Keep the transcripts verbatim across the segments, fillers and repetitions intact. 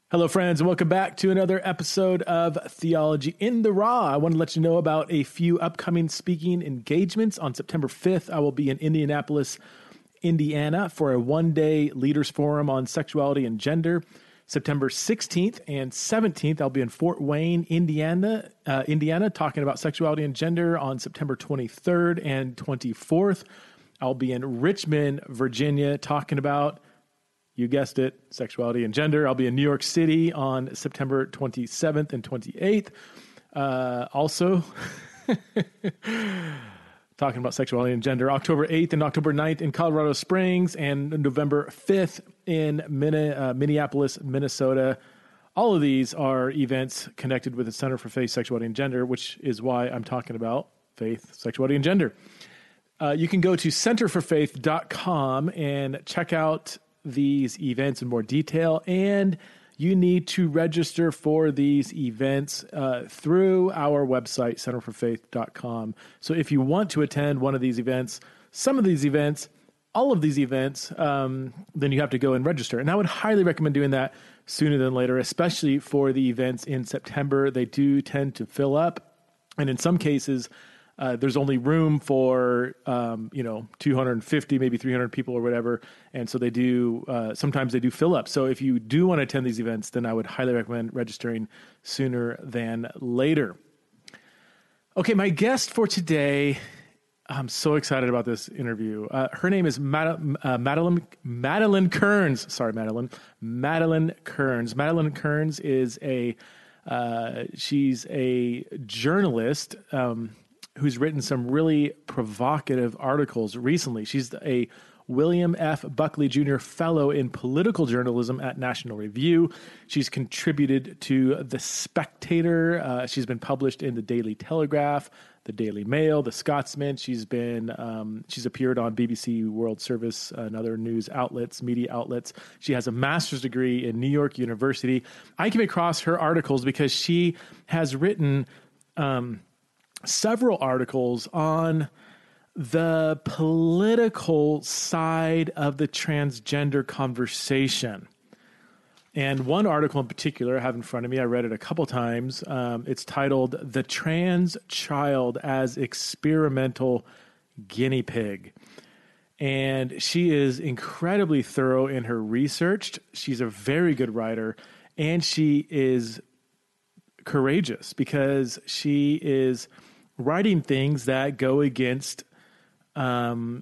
Hello, friends, and welcome back to another episode of Theology in the Raw. I want to let you know about a few upcoming speaking engagements. On September fifth, I will be in Indianapolis, Indiana for a one-day leaders forum on sexuality and gender. September sixteenth and seventeenth, I'll be in Fort Wayne, Indiana, uh, Indiana, talking about sexuality and gender. On September twenty-third and twenty-fourth, I'll be in Richmond, Virginia, talking about, you guessed it, sexuality and gender. I'll be in New York City on September twenty-seventh and twenty-eighth. Uh, also, talking about sexuality and gender. October eighth and October ninth in Colorado Springs, and November fifth in Min- uh, Minneapolis, Minnesota. All of these are events connected with the Center for Faith, Sexuality, and Gender, which is why I'm talking about faith, sexuality, and gender. Uh, you can go to center for faith dot com and check out these events in more detail, and you need to register for these events uh, through our website, center for faith dot com. So if you want to attend one of these events, some of these events, all of these events, um, then you have to go and register. And I would highly recommend doing that sooner than later, especially for the events in September. They do tend to fill up, and in some cases, Uh, there's only room for, um, you know, two hundred fifty, maybe three hundred people or whatever. And so they do, uh, sometimes they do fill up. So if you do want to attend these events, then I would highly recommend registering sooner than later. Okay, my guest for today, I'm so excited about this interview. Uh, her name is Mad- uh, Madeline, Madeline Kearns. Sorry, Madeline. Madeline Kearns. Madeline Kearns is a, uh, she's a journalist, um, who's written some really provocative articles recently. She's a William F. Buckley Junior Fellow in Political Journalism at National Review. She's contributed to The Spectator. Uh, she's been published in the Daily Telegraph, the Daily Mail, the Scotsman. She's been um, she's appeared on B B C World Service and other news outlets, media outlets. She has a master's degree in New York University. I came across her articles because she has written Um, several articles on the political side of the transgender conversation. And one article in particular I have in front of me, I read it a couple times. Um, it's titled "The Trans Child as Experimental Guinea Pig." And she is incredibly thorough in her research. She's a very good writer, and she is courageous because she is writing things that go against um,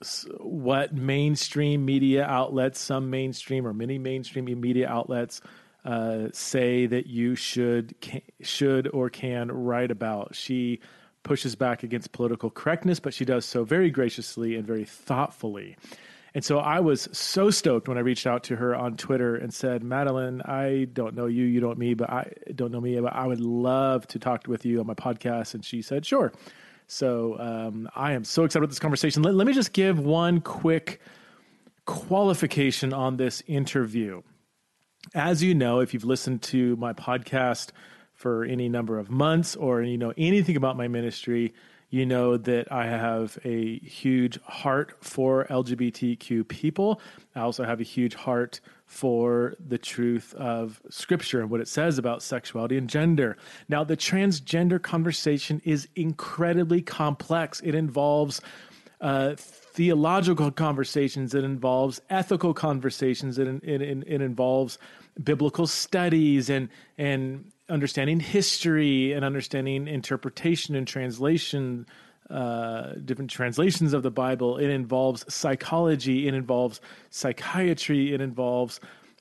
what mainstream media outlets, some mainstream or many mainstream media outlets uh, say that you should can, should or can write about. She pushes back against political correctness, but she does so very graciously and very thoughtfully. And so I was so stoked when I reached out to her on Twitter and said, Madeline, I don't know you, you don't me, but I don't know me, but I would love to talk with you on my podcast. And she said, sure. So um, I am so excited about this conversation. Let, let me just give one quick qualification on this interview. As you know, if you've listened to my podcast for any number of months or you know anything about my ministry, you know that I have a huge heart for L G B T Q people. I also have a huge heart for the truth of Scripture and what it says about sexuality and gender. Now, the transgender conversation is incredibly complex. It involves uh, theological conversations. It involves ethical conversations. It, it, it, it involves biblical studies and and understanding history and understanding interpretation and translation, uh, different translations of the Bible. It involves psychology. It involves psychiatry. It involves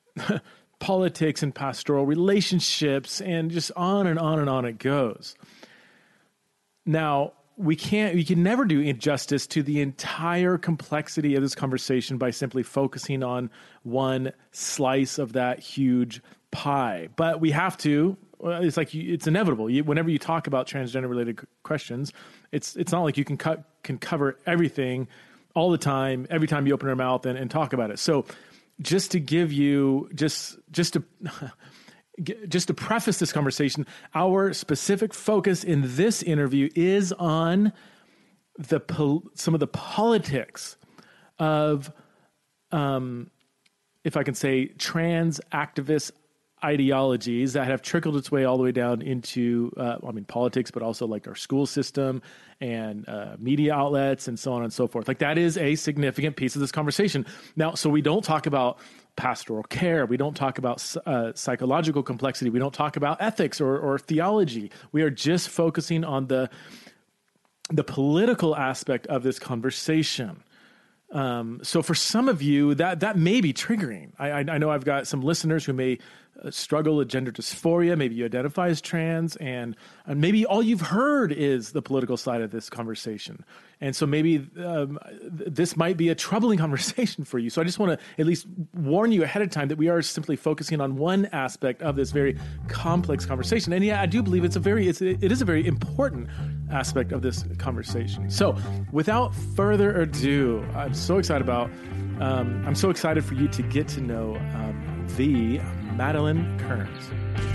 politics and pastoral relationships, and just on and on and on it goes. Now, we can't, we can never do justice to the entire complexity of this conversation by simply focusing on one slice of that huge pie. But we have to. It's like you, it's inevitable. You, whenever you talk about transgender-related questions, it's it's not like you can cut can cover everything all the time, every time you open your mouth and, and talk about it. So, just to give you just just to just to preface this conversation, our specific focus in this interview is on the pol- some of the politics of, um, if I can say, trans activist ideologies that have trickled its way all the way down into, uh, I mean, politics, but also like our school system and uh, media outlets and so on and so forth. Like that is a significant piece of this conversation. Now, so we don't talk about pastoral care. We don't talk about uh, psychological complexity. We don't talk about ethics or, or theology. We are just focusing on the the political aspect of this conversation. Um, so for some of you, that that may be triggering. I, I, I know I've got some listeners who may uh, struggle with gender dysphoria. Maybe you identify as trans, and, and maybe all you've heard is the political side of this conversation. And so maybe um, th- this might be a troubling conversation for you. So I just want to at least warn you ahead of time that we are simply focusing on one aspect of this very complex conversation. And yeah, I do believe it's a very, it's, it is a very important aspect of this conversation. So without further ado, I'm so excited about, um, I'm so excited for you to get to know um, the Madeleine Kearns.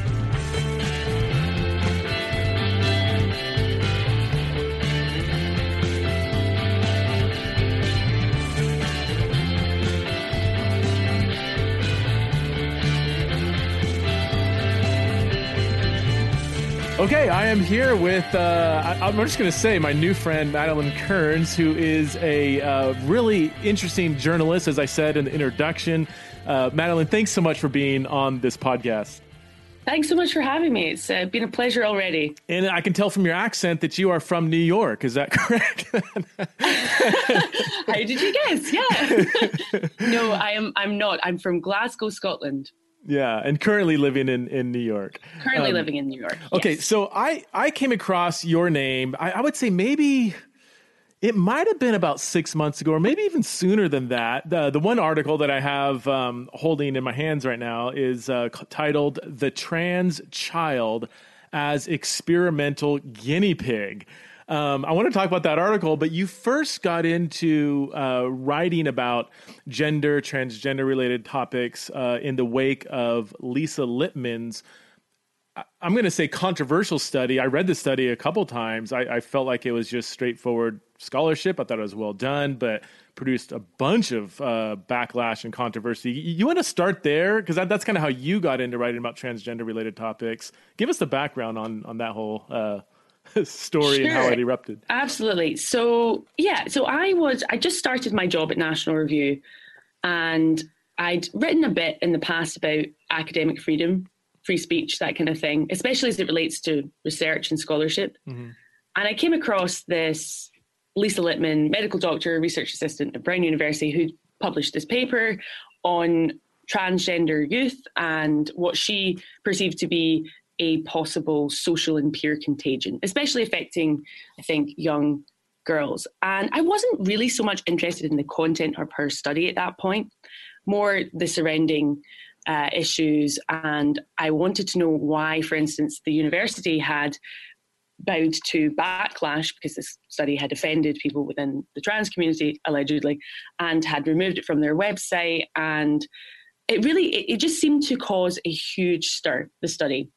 Okay, I am here with, uh, I, I'm just going to say, my new friend, Madeleine Kearns, who is a uh, really interesting journalist, as I said in the introduction. Uh, Madeleine, thanks so much for being on this podcast. Thanks so much for having me. It's uh, been a pleasure already. And I can tell from your accent that you are from New York. Is that correct? How did you guess? Yeah. No, I am. I'm not. I'm from Glasgow, Scotland. Yeah, and currently living in, in New York. Currently um, living in New York. Okay, yes. so I, I came across your name, I, I would say maybe it might have been about six months ago, or maybe even sooner than that. The, the one article that I have um, holding in my hands right now is uh, titled "The Trans Child as Experimental Guinea Pig." Um, I want to talk about that article, but you first got into uh, writing about gender, transgender-related topics uh, in the wake of Lisa Lippman's, I'm going to say, controversial study. I read the study a couple times. I, I felt like it was just straightforward scholarship. I thought it was well done, but produced a bunch of uh, backlash and controversy. You, you want to start there? Because that, that's kind of how you got into writing about transgender-related topics. Give us the background on, on that whole uh story Sure. and how it erupted. Absolutely. So yeah, so I was, I just started my job at National Review, and I'd written a bit in the past about academic freedom, free speech, that kind of thing, especially as it relates to research and scholarship. Mm-hmm. And I came across this Lisa Lippman, medical doctor, research assistant at Brown University, who published this paper on transgender youth and what she perceived to be a possible social and peer contagion, especially affecting, I think, young girls. And I wasn't really so much interested in the content of her study at that point, more the surrounding uh, issues. And I wanted to know why, for instance, the university had bowed to backlash because this study had offended people within the trans community, allegedly, and had removed it from their website. And it really, it, it just seemed to cause a huge stir, the study.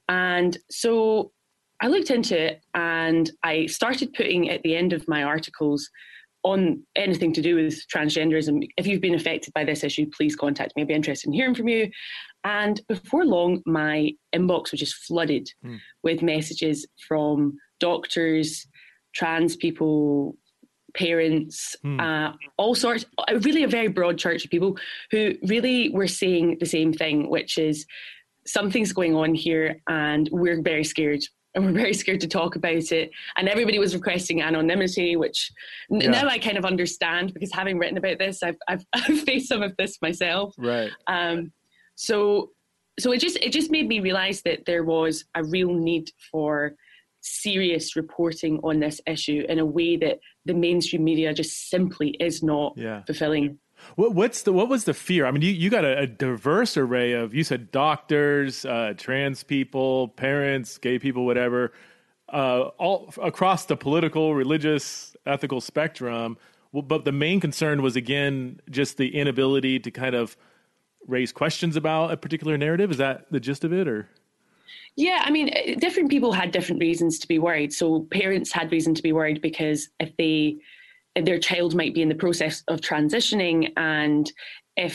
And so I looked into it, and I started putting at the end of my articles on anything to do with transgenderism. If you've been affected by this issue, please contact me. I'd be interested in hearing from you. And before long, my inbox was just flooded mm. with messages from doctors, trans people, parents, mm. uh, all sorts, really a very broad church of people who really were saying the same thing, which is, something's going on here and we're very scared, and we're very scared to talk about it. And everybody was requesting anonymity, which yeah. n- now I kind of understand, because having written about this, I've, I've, I've faced some of this myself. Right. Um, so, so it just, it just made me realize that there was a real need for serious reporting on this issue in a way that the mainstream media just simply is not yeah. fulfilling. What, what's the what was the fear? I mean, you, you got a, a diverse array of, you said doctors, uh, trans people, parents, gay people, whatever, uh, all across the political, religious, ethical spectrum. But the main concern was, again, just the inability to kind of raise questions about a particular narrative. Is that the gist of it, or? Yeah, I mean, different people had different reasons to be worried. So parents had reason to be worried because if they, if their child might be in the process of transitioning, and if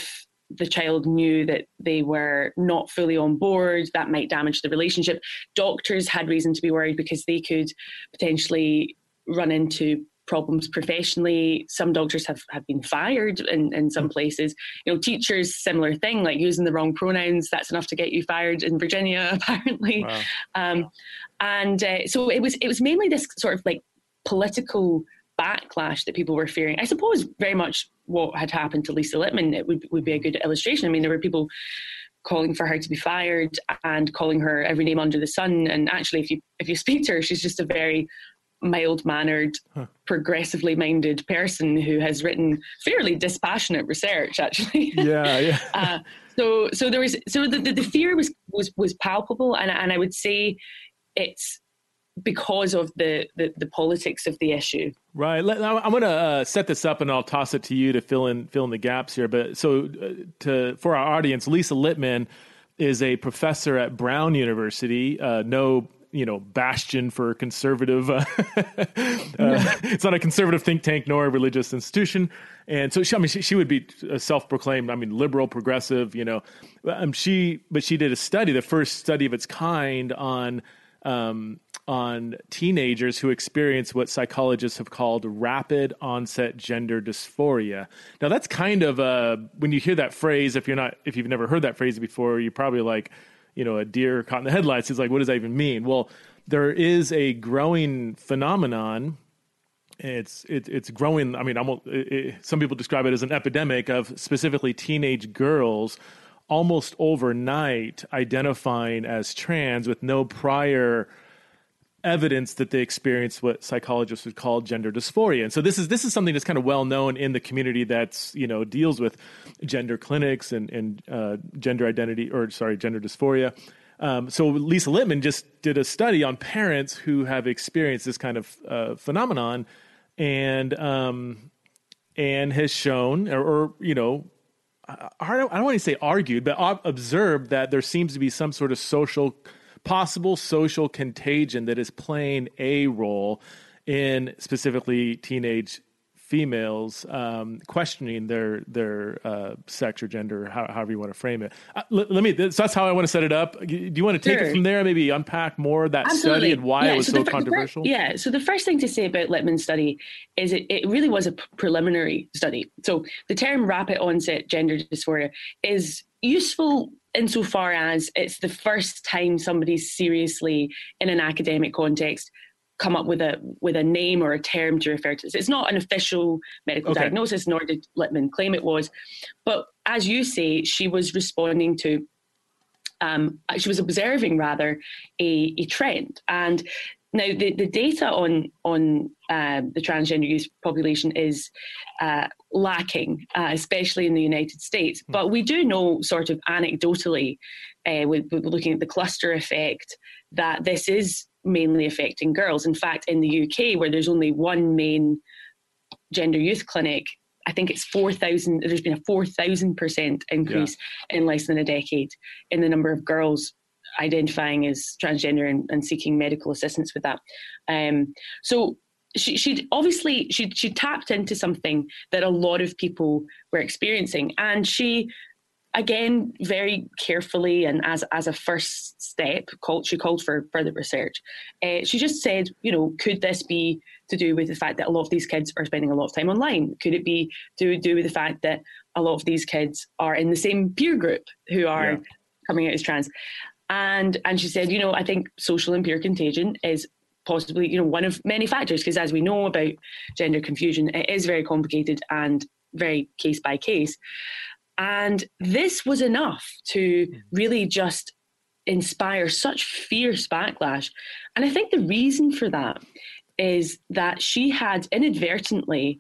the child knew that they were not fully on board, that might damage the relationship. Doctors had reason to be worried because they could potentially run into problems professionally. Some doctors have, have been fired in, in some places. You know, teachers, similar thing, like using the wrong pronouns, that's enough to get you fired in Virginia, apparently. Wow. Um, and uh, so it was, it was mainly this sort of like political backlash that people were fearing. I suppose very much what had happened to Lisa Littman, it would, would be a good illustration. I mean, there were people calling for her to be fired and calling her every name under the sun. And actually, if you if you speak to her, she's just a very mild-mannered, huh. progressively minded person who has written fairly dispassionate research, actually. Yeah, yeah. uh, so, so there was, so the, the, the fear was was was palpable, and and I would say it's because of the, the, the politics of the issue. Right. I'm going to uh, set this up, and I'll toss it to you to fill in fill in the gaps here. But so, uh, to for our audience, Lisa Littman is a professor at Brown University. Uh, no, you know, bastion for conservative. Uh, uh, it's not a conservative think tank nor a religious institution. And so, she, I mean, she, she would be a self-proclaimed, I mean, liberal, progressive. You know, um, she but she did a study, the first study of its kind on. Um, on teenagers who experience what psychologists have called rapid onset gender dysphoria. Now that's kind of uh when you hear that phrase, if you're not, if you've never heard that phrase before, you're probably like, you know, a deer caught in the headlights. It's like, what does that even mean? Well, there is a growing phenomenon. It's it, it's growing. I mean, I'm, it, it, some people describe it as an epidemic of specifically teenage girls almost overnight identifying as trans with no prior evidence that they experienced what psychologists would call gender dysphoria. And so this is this is something that's kind of well known in the community that's, you know, deals with gender clinics and, and uh, gender identity, or sorry, gender dysphoria. Um, so Lisa Littman just did a study on parents who have experienced this kind of uh, phenomenon, and um, and has shown, or, or you know, I don't, I don't want to say argued, but observed that there seems to be some sort of social possible social contagion that is playing a role in specifically teenage females um, questioning their their uh, sex or gender, how, however you want to frame it. Uh, let, let me. So that's how I want to set it up. Do you want to take sure. it from there? Maybe unpack more of that Absolutely. study and why yeah, it was so, so the, controversial. The first, yeah. So the first thing to say about Littman's study is it, it really was a preliminary study. So the term rapid onset gender dysphoria is useful insofar as it's the first time somebody's seriously, in an academic context, come up with a with a name or a term to refer to. So it's not an official medical okay. diagnosis, nor did Littman claim it was. But as you say, she was responding to, um, she was observing rather a, a trend. And now the, the data on on uh, the transgender youth population is uh, lacking, uh, especially in the United States. Mm. But we do know sort of anecdotally, uh, with, with looking at the cluster effect, that this is mainly affecting girls. In fact, in the U K, where there's only one main gender youth clinic, I think it's four thousand, there's been a four thousand percent increase yeah. in less than a decade in the number of girls identifying as transgender and, and seeking medical assistance with that. Um, so she she obviously, she she tapped into something that a lot of people were experiencing. And she, again, very carefully and as as a first step, called, she called for further research. Uh, she just said, you know, could this be to do with the fact that a lot of these kids are spending a lot of time online? Could it be to do with the fact that a lot of these kids are in the same peer group who are yeah. coming out as trans? And and she said, you know, I think social and peer contagion is possibly, you know, one of many factors, because as we know about gender confusion, it is very complicated and very case by case. And this was enough to really just inspire such fierce backlash. And I think the reason for that is that she had inadvertently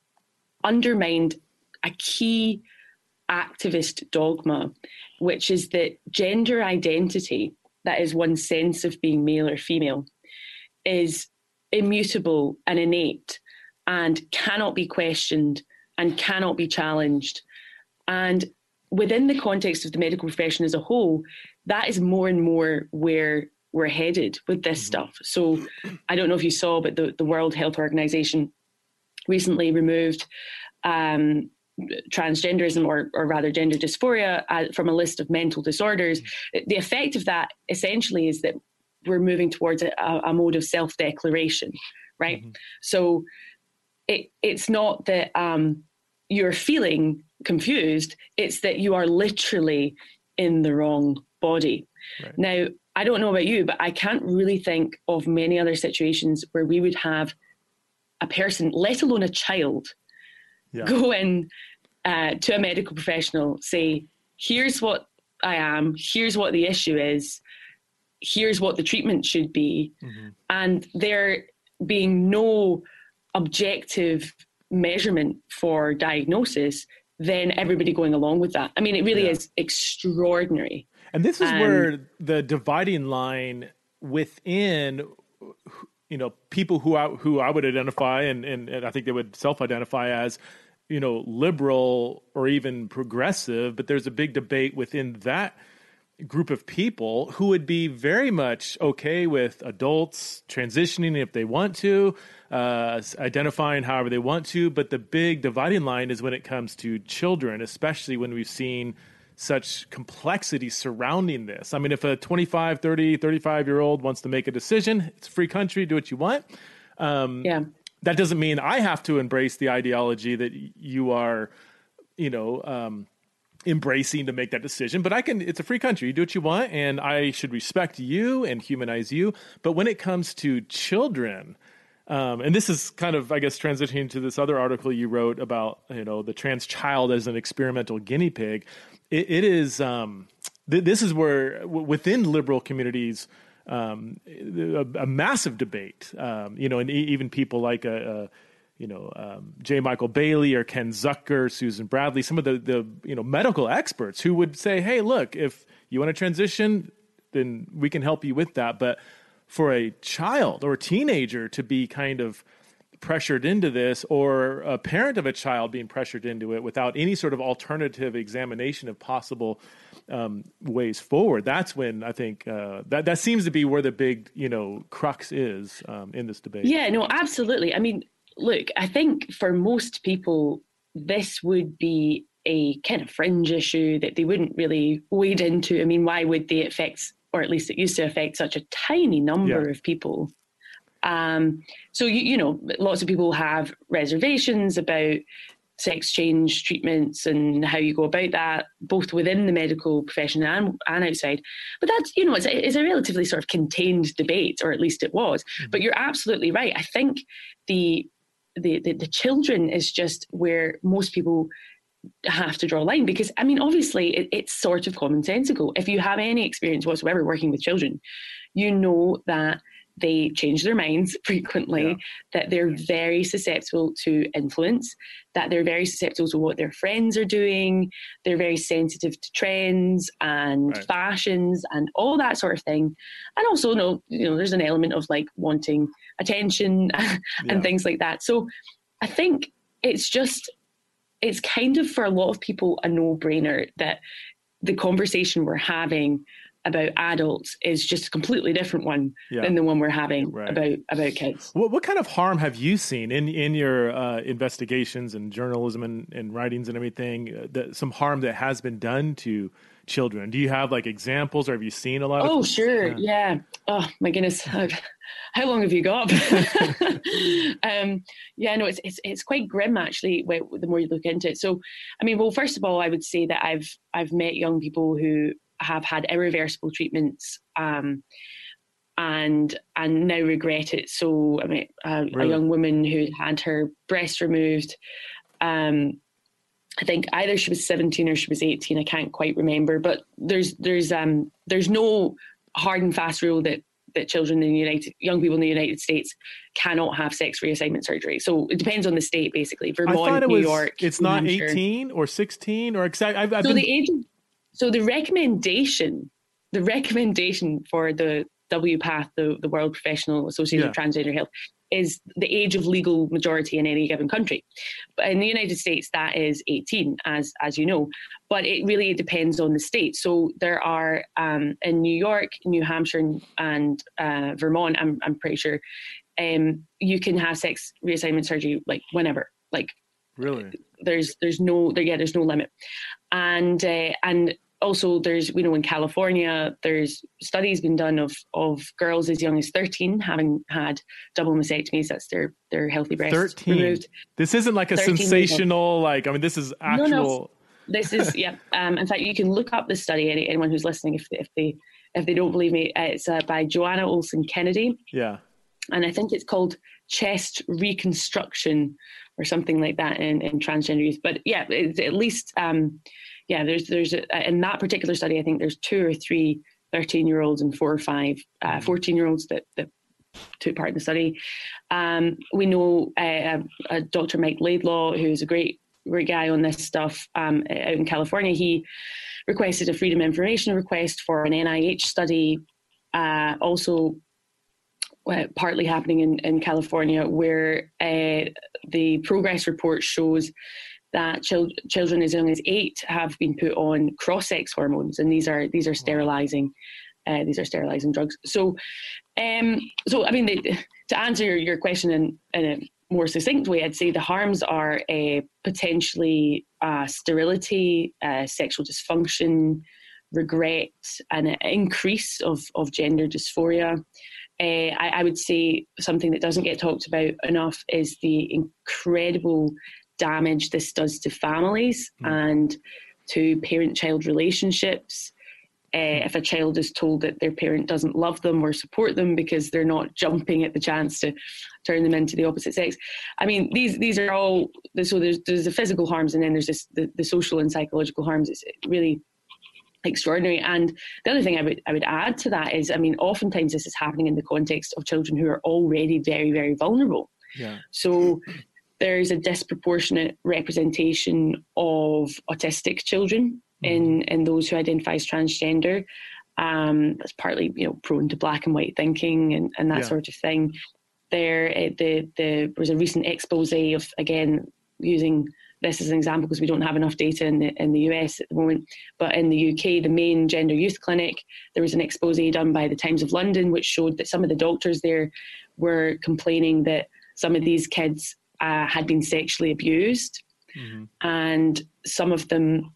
undermined a key activist dogma, which is that gender identity, that is one's sense of being male or female, is immutable and innate and cannot be questioned and cannot be challenged. And within the context of the medical profession as a whole, that is more and more where we're headed with this stuff. So I don't know if you saw, but the, the World Health Organization recently removed um, transgenderism, or, or rather gender dysphoria, uh, from a list of mental disorders. Mm-hmm. The effect of that essentially is that we're moving towards a, a mode of self-declaration, right? Mm-hmm. So it, it's not that um, you're feeling confused, it's that you are literally in the wrong body. Right. Now, I don't know about you, but I can't really think of many other situations where we would have a person, let alone a child, yeah. go in uh, to a medical professional, say, here's what I am, here's what the issue is, here's what the treatment should be. Mm-hmm. And there being no objective measurement for diagnosis, then everybody going along with that. I mean, it really yeah. is extraordinary. And this is um, where the dividing line within, you know, people who I, who I would identify, and, and, and I think they would self-identify as, you know, liberal or even progressive, but there's a big debate within that group of people who would be very much okay with adults transitioning if they want to, uh, identifying however they want to. But the big dividing line is when it comes to children, especially when we've seen such complexity surrounding this. I mean, if a twenty-five, thirty, thirty-five year old wants to make a decision, it's a free country, do what you want. Um, yeah. That doesn't mean I have to embrace the ideology that you are, you know, um, embracing to make that decision, but I can, it's a free country. You do what you want, and I should respect you and humanize you. But when it comes to children, um, and this is kind of, I guess, transitioning to this other article you wrote about, you know, the trans child as an experimental guinea pig. It, it is, um, th- this is where w- within liberal communities, um, a, a massive debate, um, you know, and e- even people like a, a you know, um, J. Michael Bailey or Ken Zucker, Susan Bradley, some of the, the, you know, medical experts who would say, hey, look, if you want to transition, then we can help you with that. But for a child or a teenager to be kind of pressured into this, or a parent of a child being pressured into it without any sort of alternative examination of possible um, ways forward, that's when I think uh, that, that seems to be where the big, you know, crux is um, in this debate. Yeah, no, absolutely. I mean, look, I think for most people, this would be a kind of fringe issue that they wouldn't really wade into. I mean, why would they affect, or at least it used to affect, such a tiny number yeah. of people? Um, so, you, you know, lots of people have reservations about sex change treatments and how you go about that, both within the medical profession and, and outside. But that's, you know, it's a, it's a relatively sort of contained debate, or at least it was. Mm-hmm. But you're absolutely right. I think the The, the the children is just where most people have to draw a line, because, I mean, obviously it, it's sort of commonsensical. If you have any experience whatsoever working with children, you know that they change their minds frequently, yeah. that they're very susceptible to influence, that they're very susceptible to what their friends are doing, they're very sensitive to trends and right. fashions and all that sort of thing. And also, no, you know, there's an element of like wanting attention and yeah. things like that. So I think it's just, it's kind of for a lot of people a no-brainer that the conversation we're having about adults is just a completely different one yeah. than the one we're having right. about about kids. What, what kind of harm have you seen in in your uh, investigations and journalism and, and writings and everything? Uh, that, some harm that has been done to children. Do you have like examples, or have you seen a lot of? Oh, sure, yeah. yeah. Oh my goodness, how long have you got? um, yeah, no, it's it's it's quite grim actually. The more you look into it, so I mean, well, first of all, I would say that I've I've met young people who have had irreversible treatments um, and and now regret it. So I mean, uh, really? a young woman who had her breast removed. Um, I think either she was seventeen or she was eighteen. I can't quite remember. But there's there's um there's no hard and fast rule that that children in the United young people in the United States cannot have sex reassignment surgery. So it depends on the state, basically. Vermont, New was, York. It's not eighteen or sixteen or exact. I've, I've so been... the age. Of, So the recommendation, the recommendation for the W PATH, the, the World Professional Association yeah. of Transgender Health, is the age of legal majority in any given country. But in the United States, that is eighteen, as as you know. But it really depends on the state. So there are um, in New York, New Hampshire, and uh, Vermont. I'm I'm pretty sure um, you can have sex reassignment surgery like whenever, like. Really? There's there's no there yeah there's no limit, and uh, and also there's we know in California there's studies been done of of girls as young as thirteen having had double mastectomies. That's their their healthy breasts thirteen. removed. This isn't like a sensational like I mean this is actual. No, no. This is yeah. Um, in fact, you can look up this study. Any, anyone who's listening, if if they if they don't believe me, it's uh, by Joanna Olson Kennedy. Yeah. And I think it's called chest reconstruction or something like that in, in transgender youth. But yeah, it's at least, um, yeah, there's, there's a, in that particular study, I think there's two or three thirteen year olds and four or five uh, fourteen year olds that, that took part in the study. Um, we know uh, uh, Doctor Mike Laidlaw, who's a great, great guy on this stuff um, out in California. He requested a Freedom of Information request for an N I H study, uh, also Uh, partly happening in, in California, where uh, the progress report shows that chil- children as young as eight have been put on cross-sex hormones, and these are these are sterilizing uh, these are sterilizing drugs. So, um, so I mean, the, to answer your, your question in, in a more succinct way, I'd say the harms are uh, potentially uh, sterility, uh, sexual dysfunction, regret, and an increase of of gender dysphoria. Uh, I, I would say something that doesn't get talked about enough is the incredible damage this does to families mm. and to parent-child relationships. Uh, if a child is told that their parent doesn't love them or support them because they're not jumping at the chance to turn them into the opposite sex. I mean, these these are all, so there's there's the physical harms, and then there's this, the, the social and psychological harms. It's really extraordinary. And the other thing I would I would add to that is, I mean, oftentimes this is happening in the context of children who are already very, very vulnerable. Yeah. So there's a disproportionate representation of autistic children mm-hmm. in, in those who identify as transgender. Um, that's partly, you know, prone to black and white thinking and, and that yeah. sort of thing. There, the, the, there was a recent expose of, again, using this as an example because we don't have enough data in the, in the U S at the moment, but in the U K, the main gender youth clinic, there was an expose done by the Times of London which showed that some of the doctors there were complaining that some of these kids uh, had been sexually abused mm-hmm. and some of them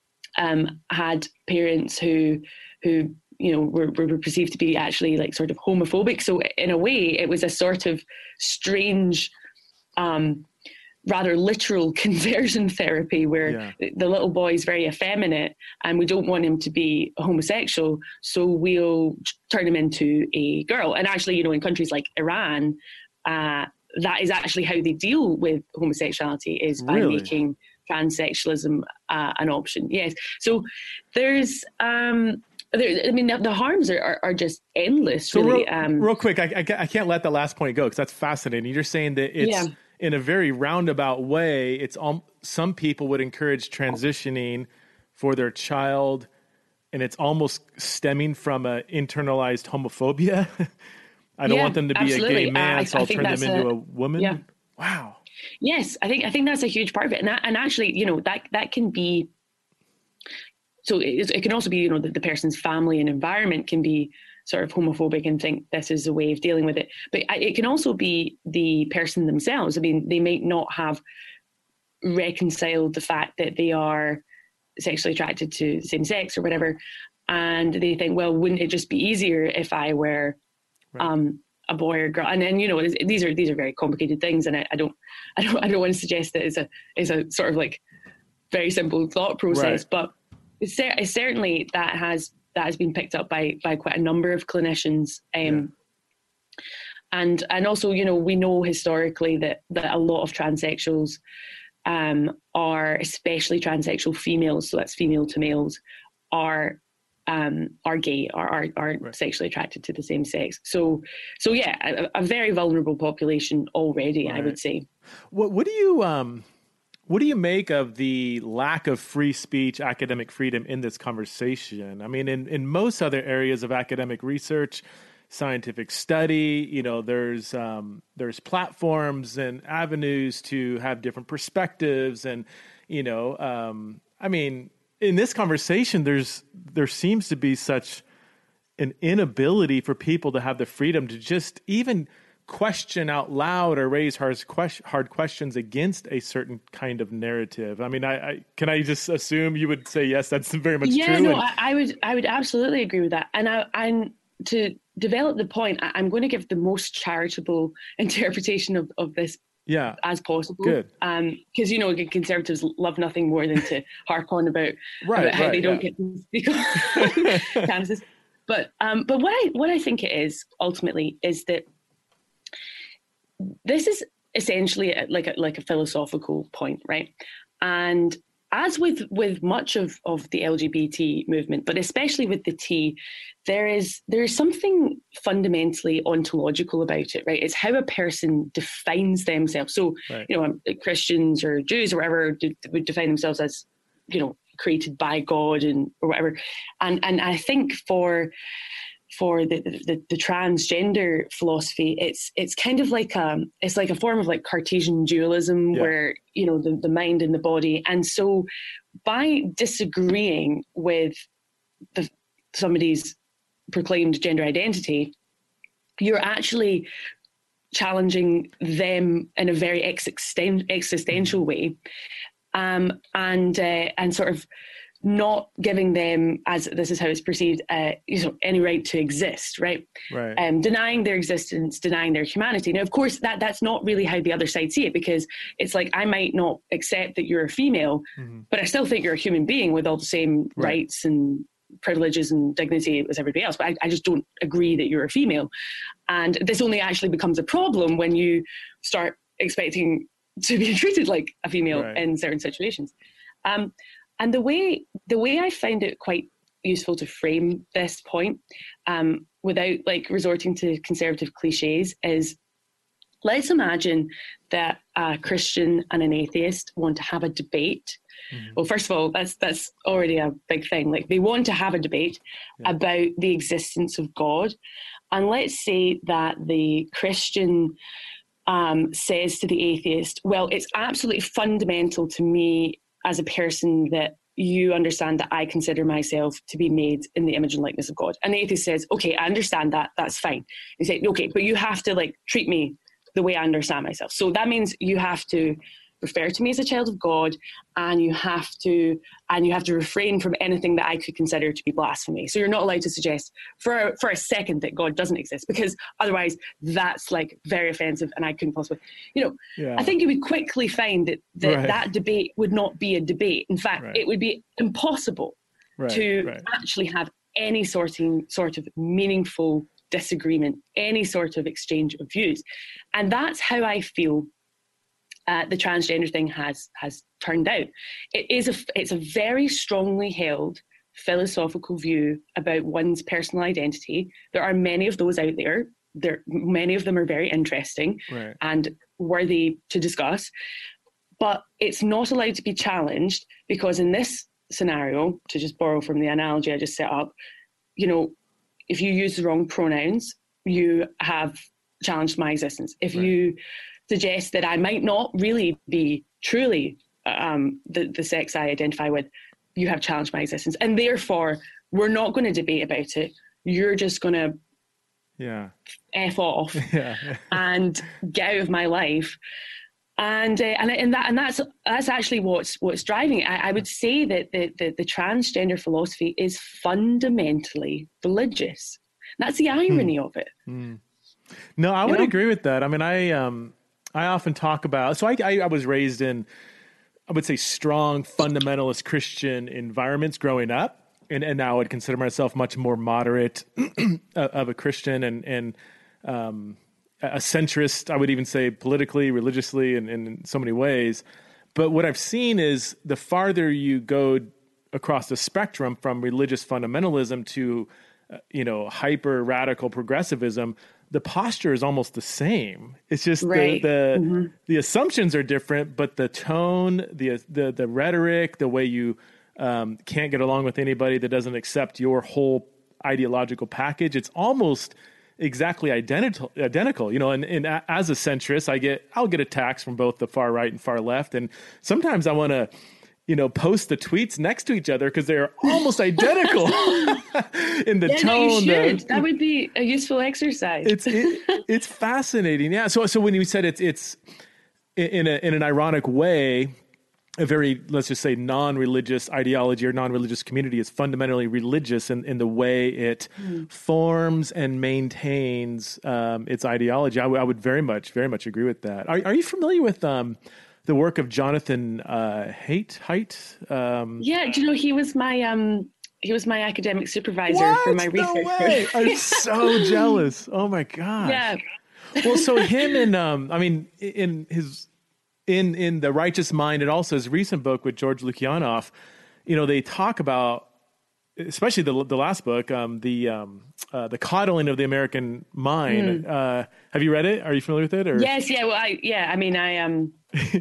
um, had parents who, who you know, were, were perceived to be actually like sort of homophobic. So in a way, it was a sort of strange um, rather literal conversion therapy where yeah. the little boy is very effeminate and we don't want him to be homosexual, so we'll turn him into a girl. And actually, you know, in countries like Iran, uh, that is actually how they deal with homosexuality, is by really? making transsexualism uh, an option. Yes. So there's... Um, There, I mean, the, the harms are, are, are just endless, so really. Real, um, real quick, I, I, I can't let the last point go because that's fascinating. You're saying that it's... Yeah. in a very roundabout way, it's um, some people would encourage transitioning for their child, and it's almost stemming from an internalized homophobia. I don't yeah, want them to be absolutely. a gay man, uh, I, so I'll turn them into a, a woman. Yeah. Wow. Yes, I think I think that's a huge part of it, and that, and actually, you know, that that can be. So it, it can also be, you know, the, the person's family and environment can be sort of homophobic and think this is a way of dealing with it. But it can also be the person themselves. I mean, they might not have reconciled the fact that they are sexually attracted to the same sex or whatever. And they think, well, wouldn't it just be easier if I were right. um, a boy or girl? And then, you know, these are these are very complicated things. And I, I don't I don't I don't want to suggest that it's a it's a sort of like very simple thought process, right. but it's, it's certainly that has that has been picked up by by quite a number of clinicians. Um, yeah. And and also, you know, we know historically that, that a lot of transsexuals um, are, especially transsexual females, so that's female to males, are um, are gay or are, are right. sexually attracted to the same sex. So so yeah, a, a very vulnerable population already, right. I would say. What what do you um what do you make of the lack of free speech, academic freedom in this conversation? I mean, in, in most other areas of academic research, scientific study, you know, there's um, there's platforms and avenues to have different perspectives, and you know, um, I mean, in this conversation, there's there seems to be such an inability for people to have the freedom to just even question out loud or raise hard, hard questions against a certain kind of narrative. I mean, I, I can I just assume you would say yes, that's very much yeah, true. Yeah, no, and, I, I would I would absolutely agree with that. And I, I'm to develop the point, I, I'm going to give the most charitable interpretation of, of this yeah, as possible. Good. Um, because, you know, conservatives love nothing more than to harp on about, right, about how right, they don't yeah. get to speak on campuses. But um, but what I what I think it is ultimately is that this is essentially a, like a, like a philosophical point, right? And as with with much of, of the L G B T movement, but especially with the T, there is there is something fundamentally ontological about it, right? It's how a person defines themselves. So, right. you know, Christians or Jews or whatever would define themselves as, you know, created by God and or whatever. And and I think for for the, the the transgender philosophy, it's it's kind of like a it's like a form of like Cartesian dualism, yeah. where, you know, the, the mind and the body. And so by disagreeing with the, somebody's proclaimed gender identity, you're actually challenging them in a very existen- existential way, um, and uh, and sort of not giving them, as this is how it's perceived, uh, you know, any right to exist, right? Right. Um, denying their existence, denying their humanity. Now, of course, that that's not really how the other side see it, because it's like, I might not accept that you're a female, mm-hmm. but I still think you're a human being with all the same right. rights and privileges and dignity as everybody else. But I, I just don't agree that you're a female. And this only actually becomes a problem when you start expecting to be treated like a female right. in certain situations. Um, And the way the way I find it quite useful to frame this point, um, without like resorting to conservative cliches, is let's imagine that a Christian and an atheist want to have a debate. Mm-hmm. Well, first of all, that's that's already a big thing. Like, they want to have a debate yeah. about the existence of God. And let's say that the Christian um, says to the atheist, well, it's absolutely fundamental to me as a person that you understand that I consider myself to be made in the image and likeness of God. And the atheist says, okay, I understand that, that's fine. You say, okay, but you have to like treat me the way I understand myself. So that means you have to refer to me as a child of God, and you have to and you have to refrain from anything that I could consider to be blasphemy. So you're not allowed to suggest for a, for a second that God doesn't exist, because otherwise that's like very offensive, and I couldn't possibly, you know, yeah. I think you would quickly find that that, right. that debate would not be a debate. In fact, right. it would be impossible right. to right. actually have any sorting, sort of meaningful disagreement, any sort of exchange of views. And that's how I feel Uh, the transgender thing has has turned out. It is a it's a very strongly held philosophical view about one's personal identity. There are many of those out there. There many of them are very interesting right. and worthy to discuss. But it's not allowed to be challenged, because in this scenario, to just borrow from the analogy I just set up, you know, if you use the wrong pronouns, you have challenged my existence. If right. you suggest that I might not really be truly um, the, the sex I identify with, you have challenged my existence. And therefore, we're not going to debate about it. You're just going to yeah. F off yeah. and get out of my life. And uh, and and that and that's that's actually what's what's driving it. I, I would say that the, the the transgender philosophy is fundamentally religious. That's the irony hmm. of it. Hmm. No, I you would know? agree with that. I mean, I um. I often talk about, so I, I, I was raised in, I would say, strong fundamentalist Christian environments growing up. And, and now I'd consider myself much more moderate of a Christian and, and um, a centrist, I would even say politically, religiously, and, and in so many ways. But what I've seen is the farther you go across the spectrum from religious fundamentalism to, uh, you know, hyper radical progressivism, the posture is almost the same. It's just right. the the, mm-hmm. the assumptions are different, but the tone, the the the rhetoric, the way you um, can't get along with anybody that doesn't accept your whole ideological package, it's almost exactly identical. Identical, you know. And, and as a centrist, I get I'll get attacks from both the far right and far left, and sometimes I want to, you know, post the tweets next to each other because they're almost identical in the yeah, tone. No, you should. The, that would be a useful exercise. It's it, it's fascinating. Yeah. So so when you said it's it's in a in an ironic way, a very, let's just say, non-religious ideology or non-religious community is fundamentally religious in, in the way it mm. forms and maintains um, its ideology. I, w- I would very much, very much agree with that. Are, are you familiar with um, the work of Jonathan uh, Haidt? Haidt? Um, yeah, do you know he was my um, he was my academic supervisor what? for my research. No way! I'm so jealous. Oh my gosh. Yeah. Well, so him and um, I mean, in his. In in The Righteous Mind and also his recent book with George Lukianoff, you know, they talk about, especially the the last book, um, the um, uh, the coddling of the American mind. Mm. Uh, have you read it? Are you familiar with it? Or? Yes, yeah, well, I yeah, I mean, I um,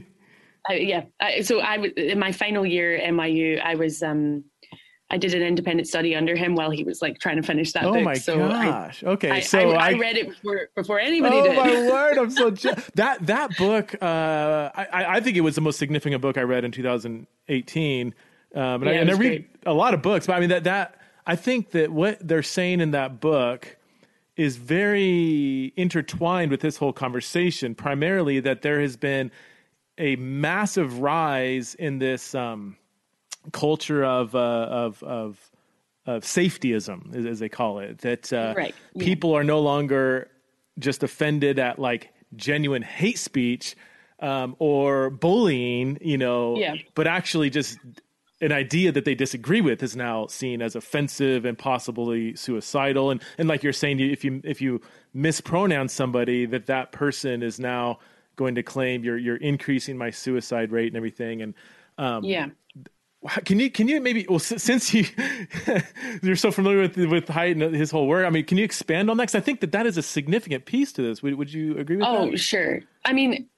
I, yeah. I, so I in my final year at N Y U, I was um, I did an independent study under him while he was like trying to finish that oh book. My so gosh. I, okay. I, so I, I, I read it before, before anybody oh did. Oh my word. I'm so, je- that, that book, uh, I, I think it was the most significant book I read in two thousand eighteen. Um, and, yeah, I, and I read great. a lot of books, but I mean that, that, I think that what they're saying in that book is very intertwined with this whole conversation, primarily that there has been a massive rise in this, um, culture of, uh, of, of, of safetyism, as, as they call it, that uh, right. yeah. people are no longer just offended at like genuine hate speech um, or bullying, you know, yeah. but actually just an idea that they disagree with is now seen as offensive and possibly suicidal. And, and like you're saying, if you, if you mispronounce somebody, that that person is now going to claim you're, you're increasing my suicide rate and everything. And um, yeah. Can you can you maybe well since you you're so familiar with with Haidt and his whole work, I mean, can you expand on that? Because I think that that is a significant piece to this. Would, would you agree with oh, that? Oh, sure. I mean,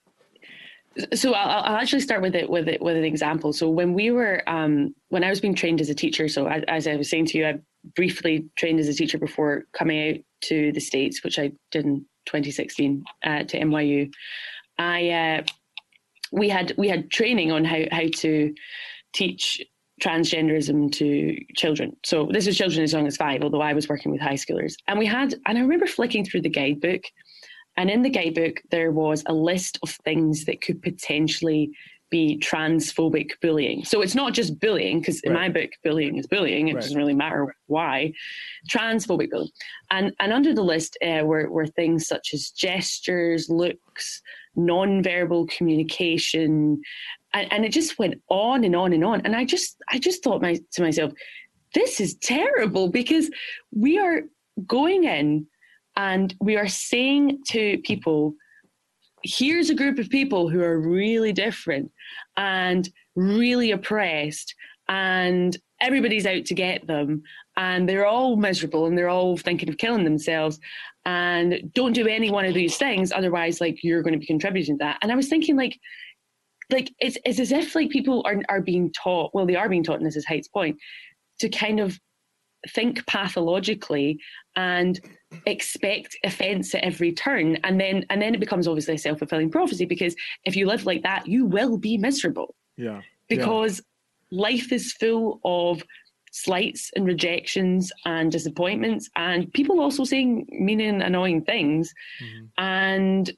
so I'll, I'll actually start with it with it with an example. So when we were um, when I was being trained as a teacher, so as, as I was saying to you, I briefly trained as a teacher before coming out to the States, which I did in twenty sixteen uh, to N Y U. I uh, we had we had training on how how to teach transgenderism to children. So this is children as young as five, although I was working with high schoolers. And we had, and I remember flicking through the guidebook, and in the guidebook, there was a list of things that could potentially be transphobic bullying. So it's not just bullying, because in right. my book, bullying is bullying. It right. doesn't really matter why. Transphobic bullying. And, and under the list uh, were, were things such as gestures, looks, non-verbal communication, And, and it just went on and on and on. And I just, I just thought my, to myself, this is terrible, because we are going in and we are saying to people, here's a group of people who are really different and really oppressed, and everybody's out to get them, and they're all miserable and they're all thinking of killing themselves, and don't do any one of these things. Otherwise, like, you're going to be contributing to that. And I was thinking, like, Like it's, it's as if like people are are being taught, well, they are being taught, and this is Haidt's point, to kind of think pathologically and expect offence at every turn. And then and then it becomes obviously a self-fulfilling prophecy, because if you live like that, you will be miserable. Yeah. Because yeah. life is full of slights and rejections and disappointments, and people also saying mean and annoying things. Mm-hmm. And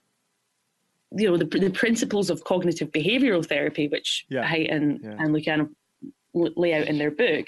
you know, the the principles of cognitive behavioral therapy, which yeah. Haidt and, yeah. and Lukianoff lay out in their book,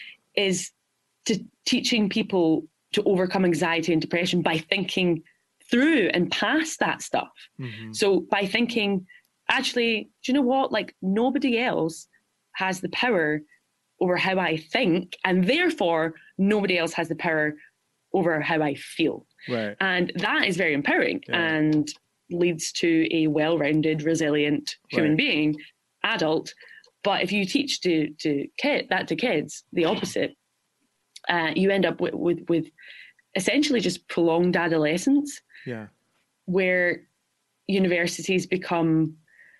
is to teaching people to overcome anxiety and depression by thinking through and past that stuff. Mm-hmm. So by thinking, actually, do you know what? Like, nobody else has the power over how I think, and therefore nobody else has the power over how I feel. Right. And that is very empowering. Yeah. And leads to a well-rounded, resilient human right. being, adult. But if you teach to to kid that to kids, the opposite, uh, you end up with, with with essentially just prolonged adolescence. Yeah, where universities become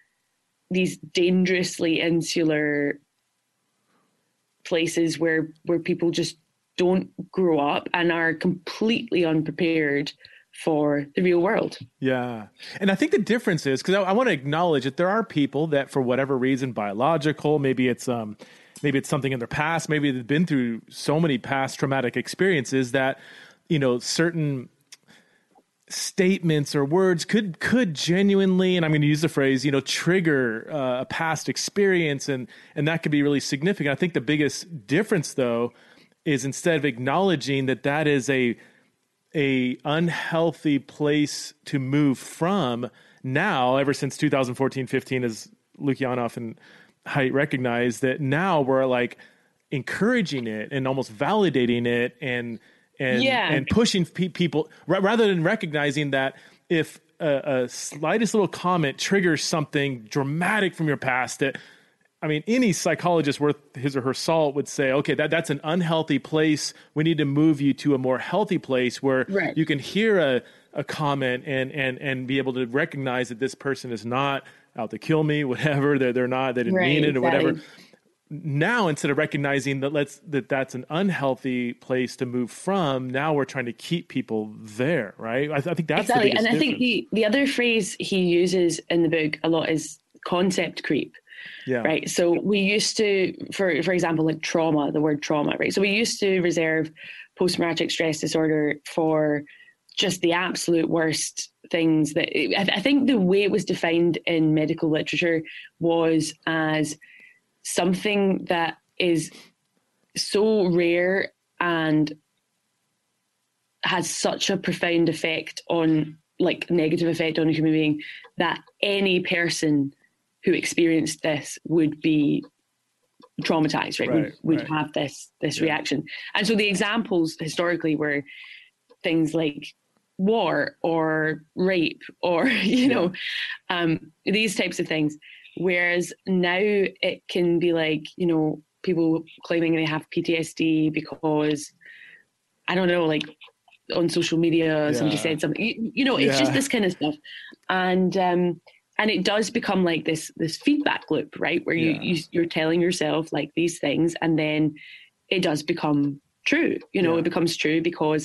these dangerously insular places where where people just don't grow up and are completely unprepared for the real world. Yeah. And I think the difference is, because I, I want to acknowledge that there are people that for whatever reason, biological, maybe it's um, maybe it's something in their past, maybe they've been through so many past traumatic experiences that, you know, certain statements or words could could genuinely, and I'm going to use the phrase, you know, trigger uh, a past experience, and and that could be really significant. I think the biggest difference, though, is instead of acknowledging that that is a a unhealthy place to move from, now, ever since two thousand fourteen, fifteen, as Lukianoff and Haidt recognized, that now we're like encouraging it and almost validating it and and yeah. and pushing pe- people r- rather than recognizing that if a, a slightest little comment triggers something dramatic from your past, that, I mean, any psychologist worth his or her salt would say, okay, that, that's an unhealthy place. We need to move you to a more healthy place where right. you can hear a, a comment and, and, and be able to recognize that this person is not out to kill me, whatever. They're, they're not, they didn't right, mean it or exactly. whatever. Now, instead of recognizing that let's that that's an unhealthy place to move from, now we're trying to keep people there, right? I, th- I think that's exactly. the biggest And I difference. think the, the other phrase he uses in the book a lot is concept creep. Yeah. Right. So we used to, for for example, like trauma, the word trauma, right? So we used to reserve post-traumatic stress disorder for just the absolute worst things that I, I think the way it was defined in medical literature was as something that is so rare and has such a profound effect on, like, negative effect on a human being, that any person who experienced this would be traumatized, right? Right, would would right. have this this Yeah. reaction. And so the examples historically were things like war or rape or, you Yeah. know, um, these types of things. Whereas now it can be like, you know, people claiming they have P T S D because, I don't know, like on social media, Yeah. somebody said something, you, you know, it's Yeah. just this kind of stuff. And, um, and it does become like this, this feedback loop, right? Where you, Yeah. you, you're telling yourself like these things, and then it does become true. You know, Yeah. it becomes true because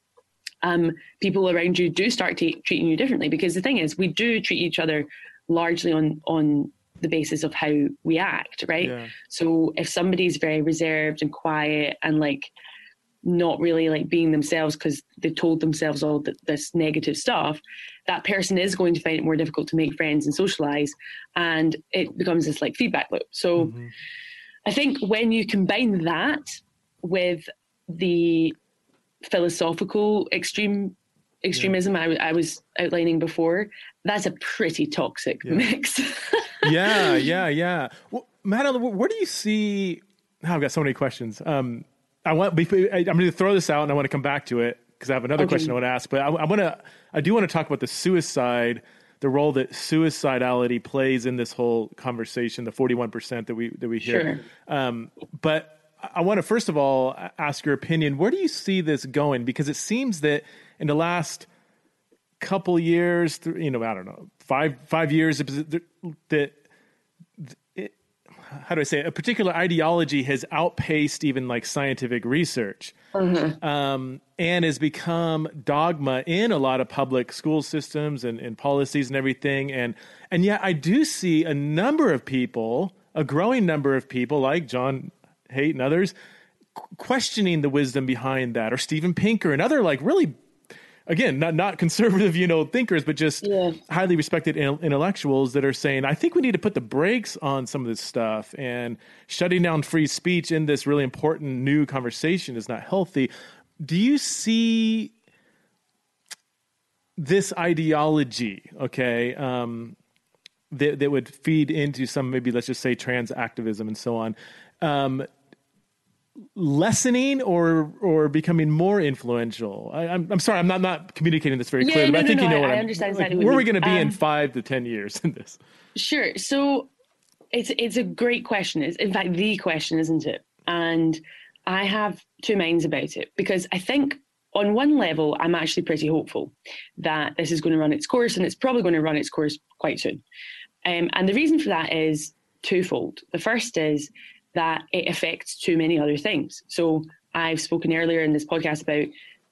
um, people around you do start t- treating you differently. Because the thing is, we do treat each other largely on, on the basis of how we act, right? Yeah. So if somebody's very reserved and quiet and like not really like being themselves because they've told themselves all th- this negative stuff, that person is going to find it more difficult to make friends and socialize, and it becomes this like feedback loop. So Mm-hmm. I think when you combine that with the philosophical extreme extremism yeah. I, I was outlining before, that's a pretty toxic yeah. mix. yeah, yeah, yeah. Well, Madeline, where do you see? Oh, I've got so many questions. Um, I want. I'm going to throw this out, and I want to come back to it because I have another okay. question I want to ask. But I, I want to. I do want to talk about the suicide, the role that suicidality plays in this whole conversation. The forty-one percent that we that we hear. Sure. Um, but I want to first of all ask your opinion. Where do you see this going? Because it seems that in the last couple years, you know, I don't know, five five years, that it, how do I say it? A particular ideology has outpaced even like scientific research, mm-hmm. um, and has become dogma in a lot of public school systems and, and policies and everything. And and yet I do see a number of people, a growing number of people like John Haidt and others, questioning the wisdom behind that, or Steven Pinker and other like really, again, not not conservative, you know, thinkers, but just yeah. highly respected in, intellectuals that are saying, I think we need to put the brakes on some of this stuff, and shutting down free speech in this really important new conversation is not healthy. Do you see this ideology, okay, um, that, that would feed into some, maybe let's just say trans activism and so on, um, lessening or or becoming more influential? I, I'm I'm sorry, I'm not not communicating this very yeah, clearly, no, but I think no, you know no, what I, I'm. I understand Like, exactly where are what we you going to mean. be in Um, five to ten years in this? Sure. So it's it's a great question. It's in fact the question, isn't it? And I have two minds about it, because I think on one level I'm actually pretty hopeful that this is going to run its course, and it's probably going to run its course quite soon. Um, and the reason for that is twofold. The first is that it affects too many other things. So I've spoken earlier in this podcast about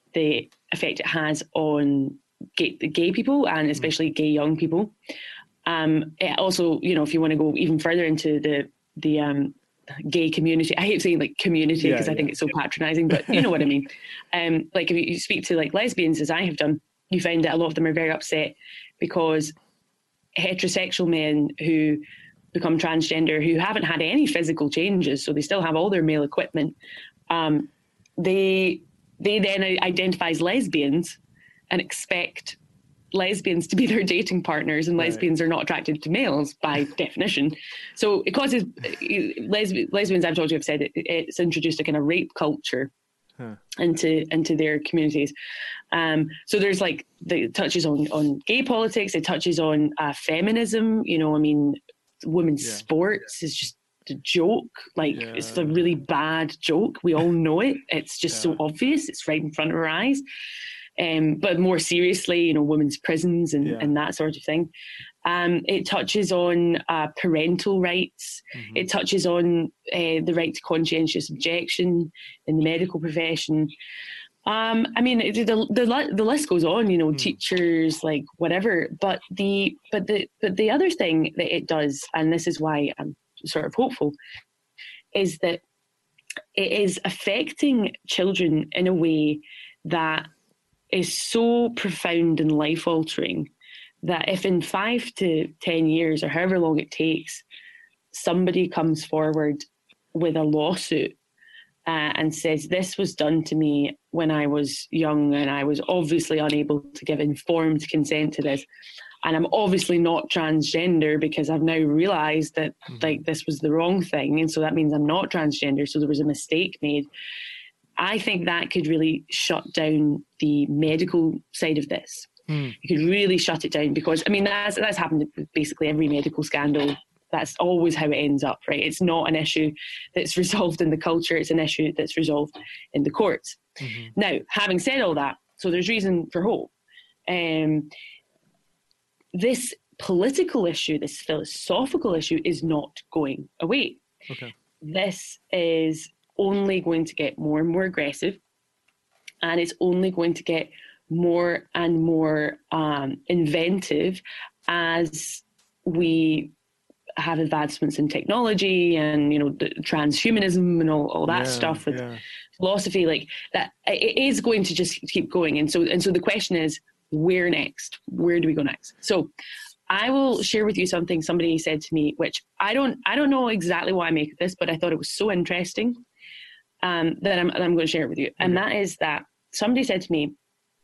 the effect it has on gay, gay people, and especially gay young people. Um, it also, you know, if you want to go even further into the the um, gay community, I hate saying like community because yeah, I yeah. think it's so patronizing, but you know what I mean. Um, like if you speak to like lesbians, as I have done, you find that a lot of them are very upset because heterosexual men who become transgender, who haven't had any physical changes, so they still have all their male equipment, um, they they then identify as lesbians and expect lesbians to be their dating partners, and Right. lesbians are not attracted to males by definition. So it causes lesb- lesbians, I've told you, have said it, it's introduced a kind of rape culture huh. into into their communities. Um, so there's like the it touches on on gay politics. It touches on uh, feminism. You know, I mean, women's yeah. sports is just a joke. Like yeah. it's a really bad joke. We all know it. It's just yeah. so obvious. It's right in front of our eyes. Um, but more seriously, you know, women's prisons and, yeah. and that sort of thing. Um, it touches on uh, parental rights. Mm-hmm. It touches on uh, the right to conscientious objection in the medical profession. Um, I mean, the, the the list goes on. You know, mm. teachers, like whatever. But the but the but the other thing that it does, and this is why I'm sort of hopeful, is that it is affecting children in a way that is so profound and life-altering that if in five to ten years or however long it takes, somebody comes forward with a lawsuit uh, and says, this was done to me when I was young and I was obviously unable to give informed consent to this, and I'm obviously not transgender because I've now realised that mm-hmm. like this was the wrong thing, and so that means I'm not transgender, so there was a mistake made. I think that could really shut down the medical side of this. Mm. You could really shut it down because, I mean, that's that's happened with basically every medical scandal. That's always how it ends up, right? It's not an issue that's resolved in the culture. It's an issue that's resolved in the courts. Mm-hmm. Now, having said all that, so there's reason for hope. Um, this political issue, this philosophical issue is not going away. Okay. This is only going to get more and more aggressive, and it's only going to get more and more um, inventive as we have advancements in technology and, you know, the transhumanism and all, all that yeah, stuff with yeah. philosophy like that. It is going to just keep going. And so, and so the question is, where next? Where do we go next? So I will share with you something somebody said to me, which I don't, I don't know exactly why I make this, but I thought it was so interesting. Um, that I'm, that I'm going to share it with you. And okay. that is that somebody said to me,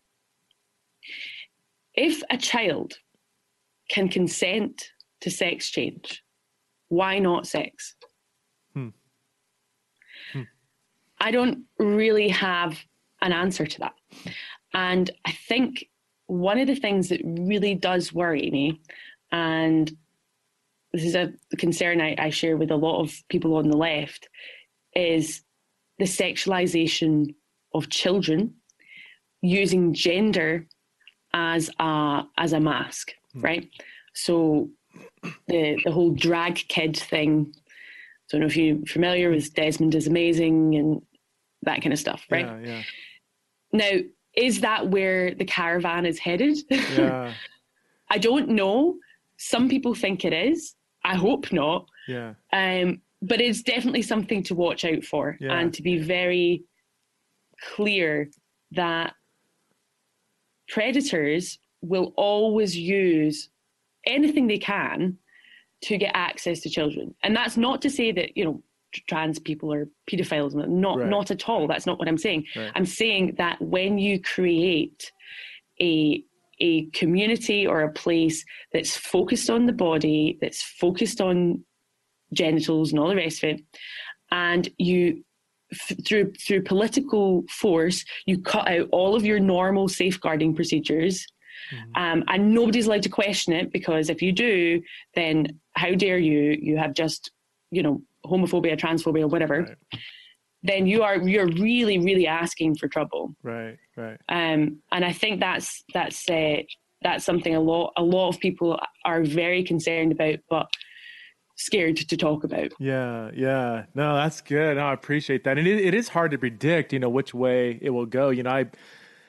if a child can consent to sex change, why not sex? Hmm. Hmm. I don't really have an answer to that. And I think one of the things that really does worry me, and this is a concern I, I share with a lot of people on the left, is the sexualization of children using gender as a as a mask, mm. right? So the the whole drag kid thing. Don't know if you're familiar with Desmond is Amazing and that kind of stuff, right? Yeah, yeah. Now, is that where the caravan is headed? Yeah. I don't know. Some people think it is. I hope not. Yeah. Um. But it's definitely something to watch out for yeah. and to be very clear that predators will always use anything they can to get access to children. And that's not to say that, you know, trans people are pedophiles. Not, right. not at all. That's not what I'm saying. Right. I'm saying that when you create a a community or a place that's focused on the body, that's focused on genitals and all the rest of it, and you f- through through political force you cut out all of your normal safeguarding procedures, mm-hmm. um, and nobody's allowed to question it, because if you do, then how dare you you have just, you know, homophobia, transphobia, whatever, right. then you are you're really really asking for trouble, right right um and I think that's that's uh, that's something a lot a lot of people are very concerned about, but scared to talk about. Yeah, yeah. No, that's good. No, I appreciate that. And it, it is hard to predict, you know, which way it will go. You know, I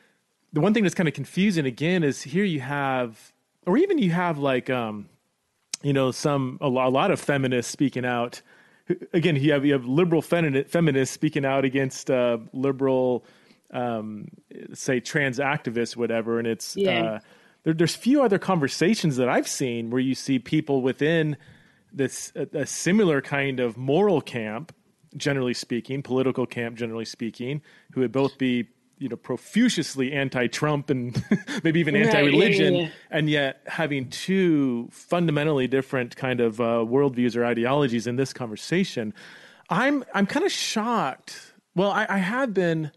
the one thing that's kind of confusing again is here you have, or even you have like, um, you know, some, a lot, a lot of feminists speaking out. Again, you have, you have liberal femi- feminists speaking out against uh, liberal, um, say trans activists, whatever. And it's, Yeah. uh, there, there's few other conversations that I've seen where you see people within this, a, a similar kind of moral camp, generally speaking, political camp, generally speaking, who would both be, you know, profusely anti-Trump and maybe even Right, anti-religion, yeah, yeah. and yet having two fundamentally different kind of uh, worldviews or ideologies in this conversation. I'm I'm kind of shocked. Well, I, I have been.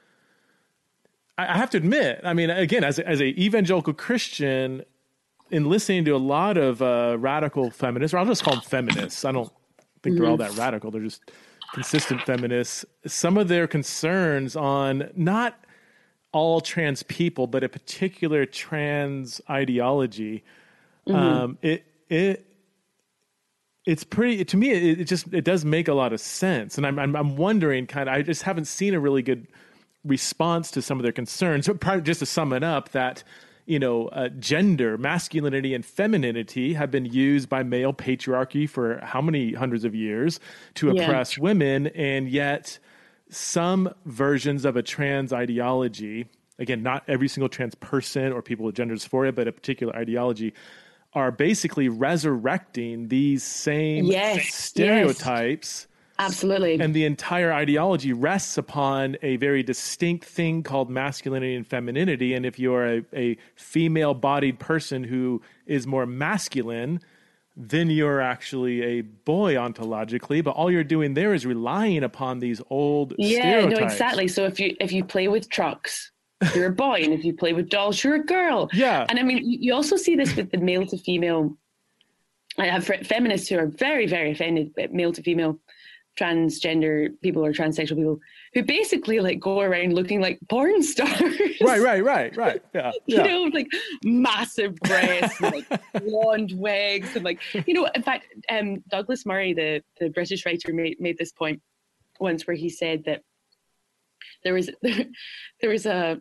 I, I have to admit. I mean, again, as a, as a evangelical Christian, in listening to a lot of uh, radical feminists, or I'll just call them feminists. I don't think they're all that radical. They're just consistent feminists. Some of their concerns on not all trans people, but a particular trans ideology, Mm-hmm. um, it it it's pretty, to me. It, it just it does make a lot of sense, and I'm I'm, I'm wondering, kind of, I just haven't seen a really good response to some of their concerns. So, probably just to sum it up, that you know, uh, gender, masculinity, and femininity have been used by male patriarchy for how many hundreds of years to Yeah. oppress women, and yet some versions of a trans ideology, again, not every single trans person or people with gender dysphoria, but a particular ideology, are basically resurrecting these same Yes, stereotypes. Absolutely. And the entire ideology rests upon a very distinct thing called masculinity and femininity. And if you're a, a female-bodied person who is more masculine, then you're actually a boy ontologically. But all you're doing there is relying upon these old yeah, stereotypes. no, exactly. So if you if you play with trucks, you're a boy, and if you play with dolls, you're a girl. Yeah. And I mean, you you also see this with the male to female. I have fe- feminists who are very, very offended at male to female transgender people or transsexual people who basically like go around looking like porn stars. Right, right, right, right. Yeah, you yeah. know, like massive breasts and like blonde wigs and like, you know, in fact, um, Douglas Murray, the, the British writer, made, made this point once where he said that there was there, there was a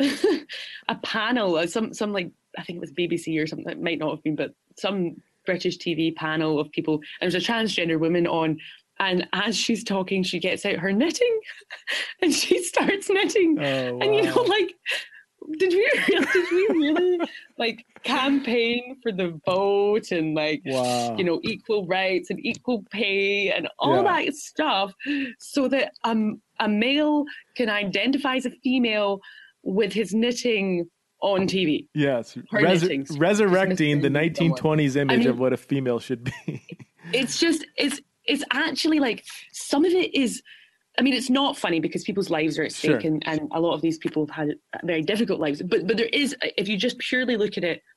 a panel, uh, some some like I think it was B B C or something. It might not have been, but some British T V panel of people. And there's a transgender woman on. And as she's talking, she gets out her knitting and she starts knitting. Oh, And, you know, wow. like, did we, did we really, like, campaign for the vote and, like, Wow. you know, equal rights and equal pay and all Yeah. that stuff so that um, a male can identify as a female with his knitting on T V? Yes, Her Resur- knitting. resurrecting the Just nineteen twenties image I mean- of what a female should be. It's just, it's, it's actually like some of it is, I mean, it's not funny because people's lives are at stake, Sure. and, and a lot of these people have had very difficult lives. But but there is, if you just purely look at it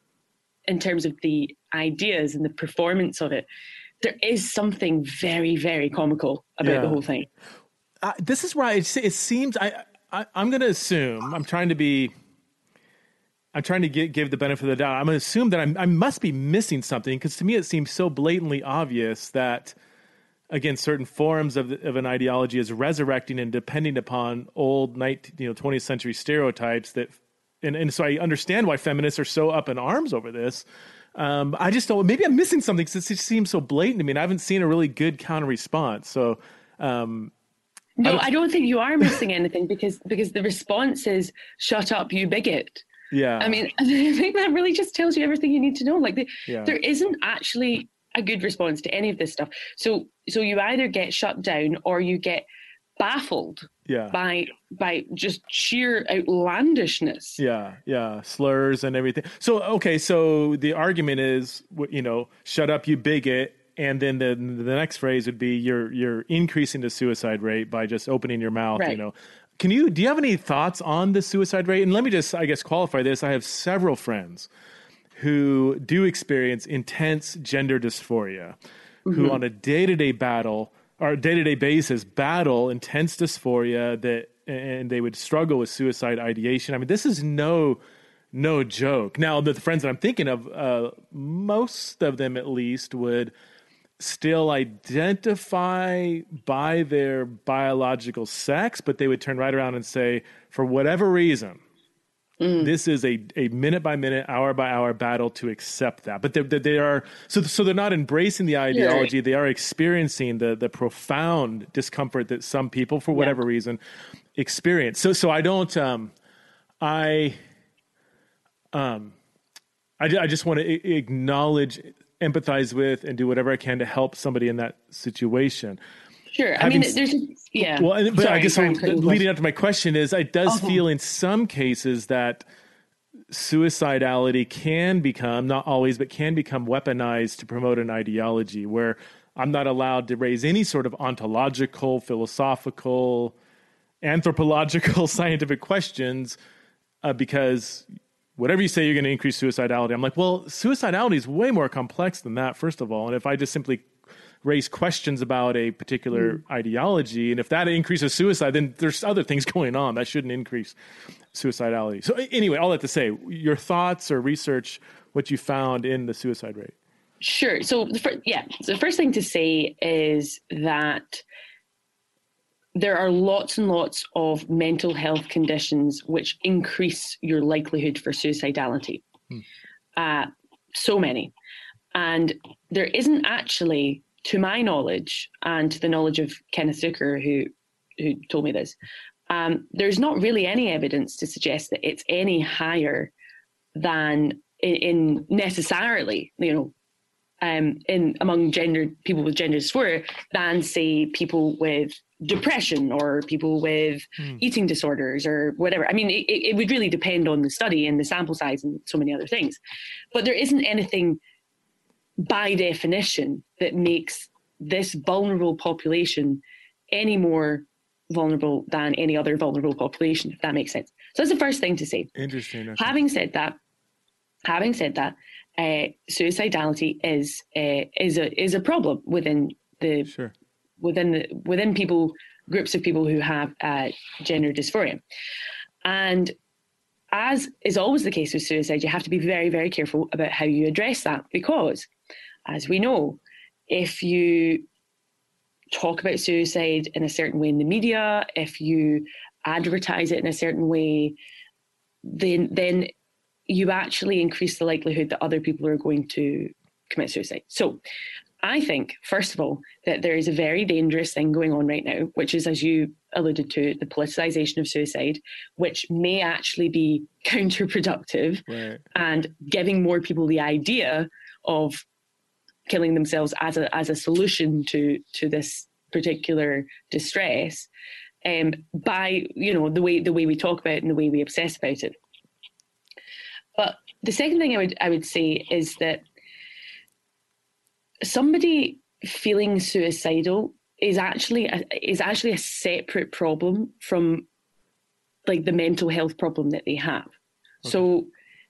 in terms of the ideas and the performance of it, there is something very, very comical about Yeah. the whole thing. Uh, this is where it, it seems I, I I'm going to assume I'm trying to be. I'm trying to give, give the benefit of the doubt. I'm going to assume that I'm, I must be missing something, because to me it seems so blatantly obvious that, again, certain forms of, of an ideology is resurrecting and depending upon old nineteen, you know, twentieth century stereotypes that, and, and so I understand why feminists are so up in arms over this. Um, I just don't, maybe I'm missing something because it just seems so blatant to me, and I haven't seen a really good counter response. So, um, No, I don't- I don't think you are missing anything because because the response is "shut up, you bigot." yeah, I mean, I think that really just tells you everything you need to know. Like, the, Yeah. there isn't actually a good response to any of this stuff. So, so you either get shut down or you get baffled yeah. by by just sheer outlandishness. Yeah, yeah, slurs and everything. So, okay, so the argument is, wh- you know, shut up, you bigot, and then the the next phrase would be you're you're increasing the suicide rate by just opening your mouth. You Right. know, can you do you have any thoughts on the suicide rate? And let me just, I guess, qualify this. I have several friends who do experience intense gender dysphoria, who on a day to day battle or day to day basis battle intense dysphoria that, and they would struggle with suicide ideation. I mean, this is no, no joke. Now, the friends that I'm thinking of, uh, most of them at least would still identify by their biological sex, but they would turn right around and say, for whatever reason, Mm. This is a, a minute by minute, hour by hour battle to accept that. But they, they, they are so so they're not embracing the ideology. Yeah. They are experiencing the the profound discomfort that some people, for whatever yeah. reason, experience. So so I don't um I um I, I just want to acknowledge, empathize with, and do whatever I can to help somebody in that situation. Sure. Having, I mean, there's, yeah. Well, but sorry, I guess sorry, leading up to my question is, it does uh-huh. feel in some cases that suicidality can become, not always, but can become weaponized to promote an ideology where I'm not allowed to raise any sort of ontological, philosophical, anthropological, scientific questions uh, because whatever you say, you're going to increase suicidality. I'm like, well, suicidality is way more complex than that, first of all. And if I just simply raise questions about a particular mm. ideology, and if that increases suicide, then there's other things going on that shouldn't increase suicidality. So anyway, all that to say, your thoughts or research, what you found in the suicide rate. Sure. So the fir- yeah, so the first thing to say is that there are lots and lots of mental health conditions which increase your likelihood for suicidality. Hmm. Uh, so many. And there isn't actually, to my knowledge, and to the knowledge of Kenneth Zucker, who who told me this, um, there's not really any evidence to suggest that it's any higher than in, in necessarily, you know, um, in among gender people with gender dysphoria than, say, people with depression or people with mm. eating disorders or whatever. I mean, it, it would really depend on the study and the sample size and so many other things. But there isn't anything by definition that makes this vulnerable population any more vulnerable than any other vulnerable population, if that makes sense. So that's the first thing to say. Interesting. Okay. Having said that, having said that, uh, suicidality is uh, is a is a problem within the sure. within the, within people groups of people who have uh, gender dysphoria, and as is always the case with suicide, you have to be very, very careful about how you address that because, as we know, if you talk about suicide in a certain way in the media, if you advertise it in a certain way, then then you actually increase the likelihood that other people are going to commit suicide. So I think, first of all, that there is a very dangerous thing going on right now, which is, as you alluded to, the politicization of suicide, which may actually be counterproductive right. and giving more people the idea of killing themselves as a as a solution to to this particular distress, um, by you know the way the way we talk about it and the way we obsess about it. But the second thing I would I would say is that somebody feeling suicidal is actually a, is actually a separate problem from like the mental health problem that they have. Okay. So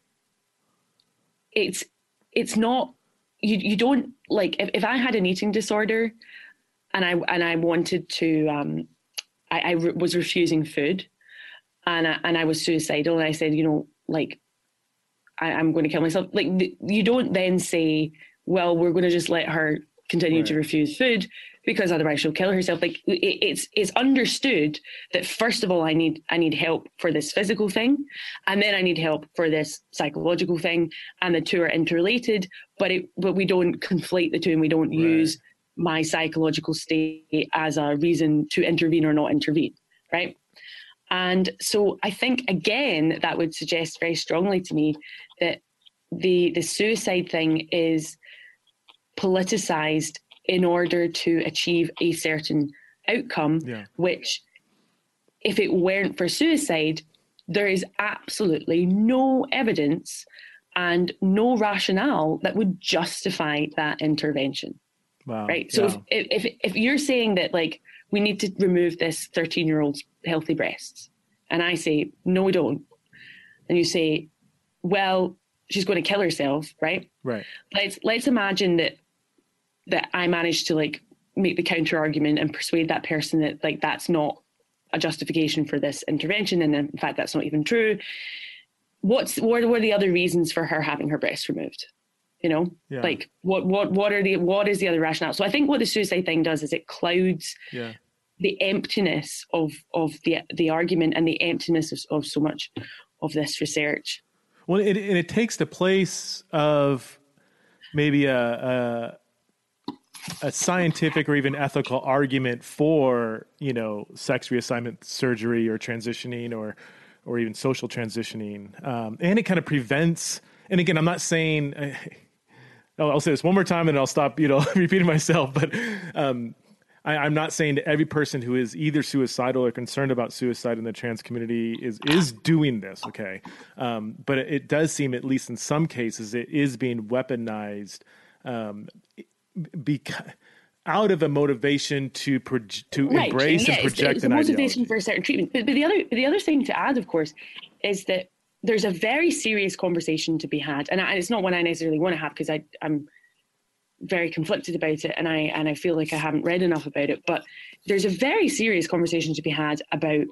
it's it's not you you don't like if, if I had an eating disorder and I and I wanted to um I, I re- was refusing food and I, and I was suicidal and I said, you know, like I, I'm going to kill myself. Like you don't then say, well, we're going to just let her continue right. to refuse food because otherwise she'll kill herself. Like it, it's it's understood that first of all, I need I need help for this physical thing, and then I need help for this psychological thing, and the two are interrelated. But it but we don't conflate the two, and we don't right. use my psychological state as a reason to intervene or not intervene, right? And so I think again that would suggest very strongly to me that the the suicide thing is politicized in order to achieve a certain outcome, yeah. which if it weren't for suicide, there is absolutely no evidence and no rationale that would justify that intervention. Wow. Right. So yeah. if, if if you're saying that like we need to remove this thirteen year old's healthy breasts, and I say, no, we don't. And you say, well, she's going to kill herself. Right. Right. Let's let's imagine that that I managed to like make the counter argument and persuade that person that like that's not a justification for this intervention. And in fact, that's not even true. What's what were the other reasons for her having her breasts removed? You know, yeah. like what what what are the what is the other rationale? So I think what the suicide thing does is it clouds yeah. the emptiness of of the the argument and the emptiness of, of so much of this research. Well, it, and it takes the place of maybe a, a a scientific or even ethical argument for, you know, sex reassignment surgery or transitioning or or even social transitioning, um, and it kind of prevents. And again, I'm not saying. I'll, I'll say this one more time, and I'll stop, you know, repeating myself. But um, I, I'm not saying that every person who is either suicidal or concerned about suicide in the trans community is is doing this. Okay, um, but it, it does seem, at least in some cases, it is being weaponized um, because out of a motivation to pro- to right. embrace yeah, and project it's, it's an a motivation ideology. for a certain treatment. But, but the other the other thing to add, of course, is that there's a very serious conversation to be had, and, I, and it's not one I necessarily want to have because I I'm very conflicted about it, and I and I feel like I haven't read enough about it. But there's a very serious conversation to be had about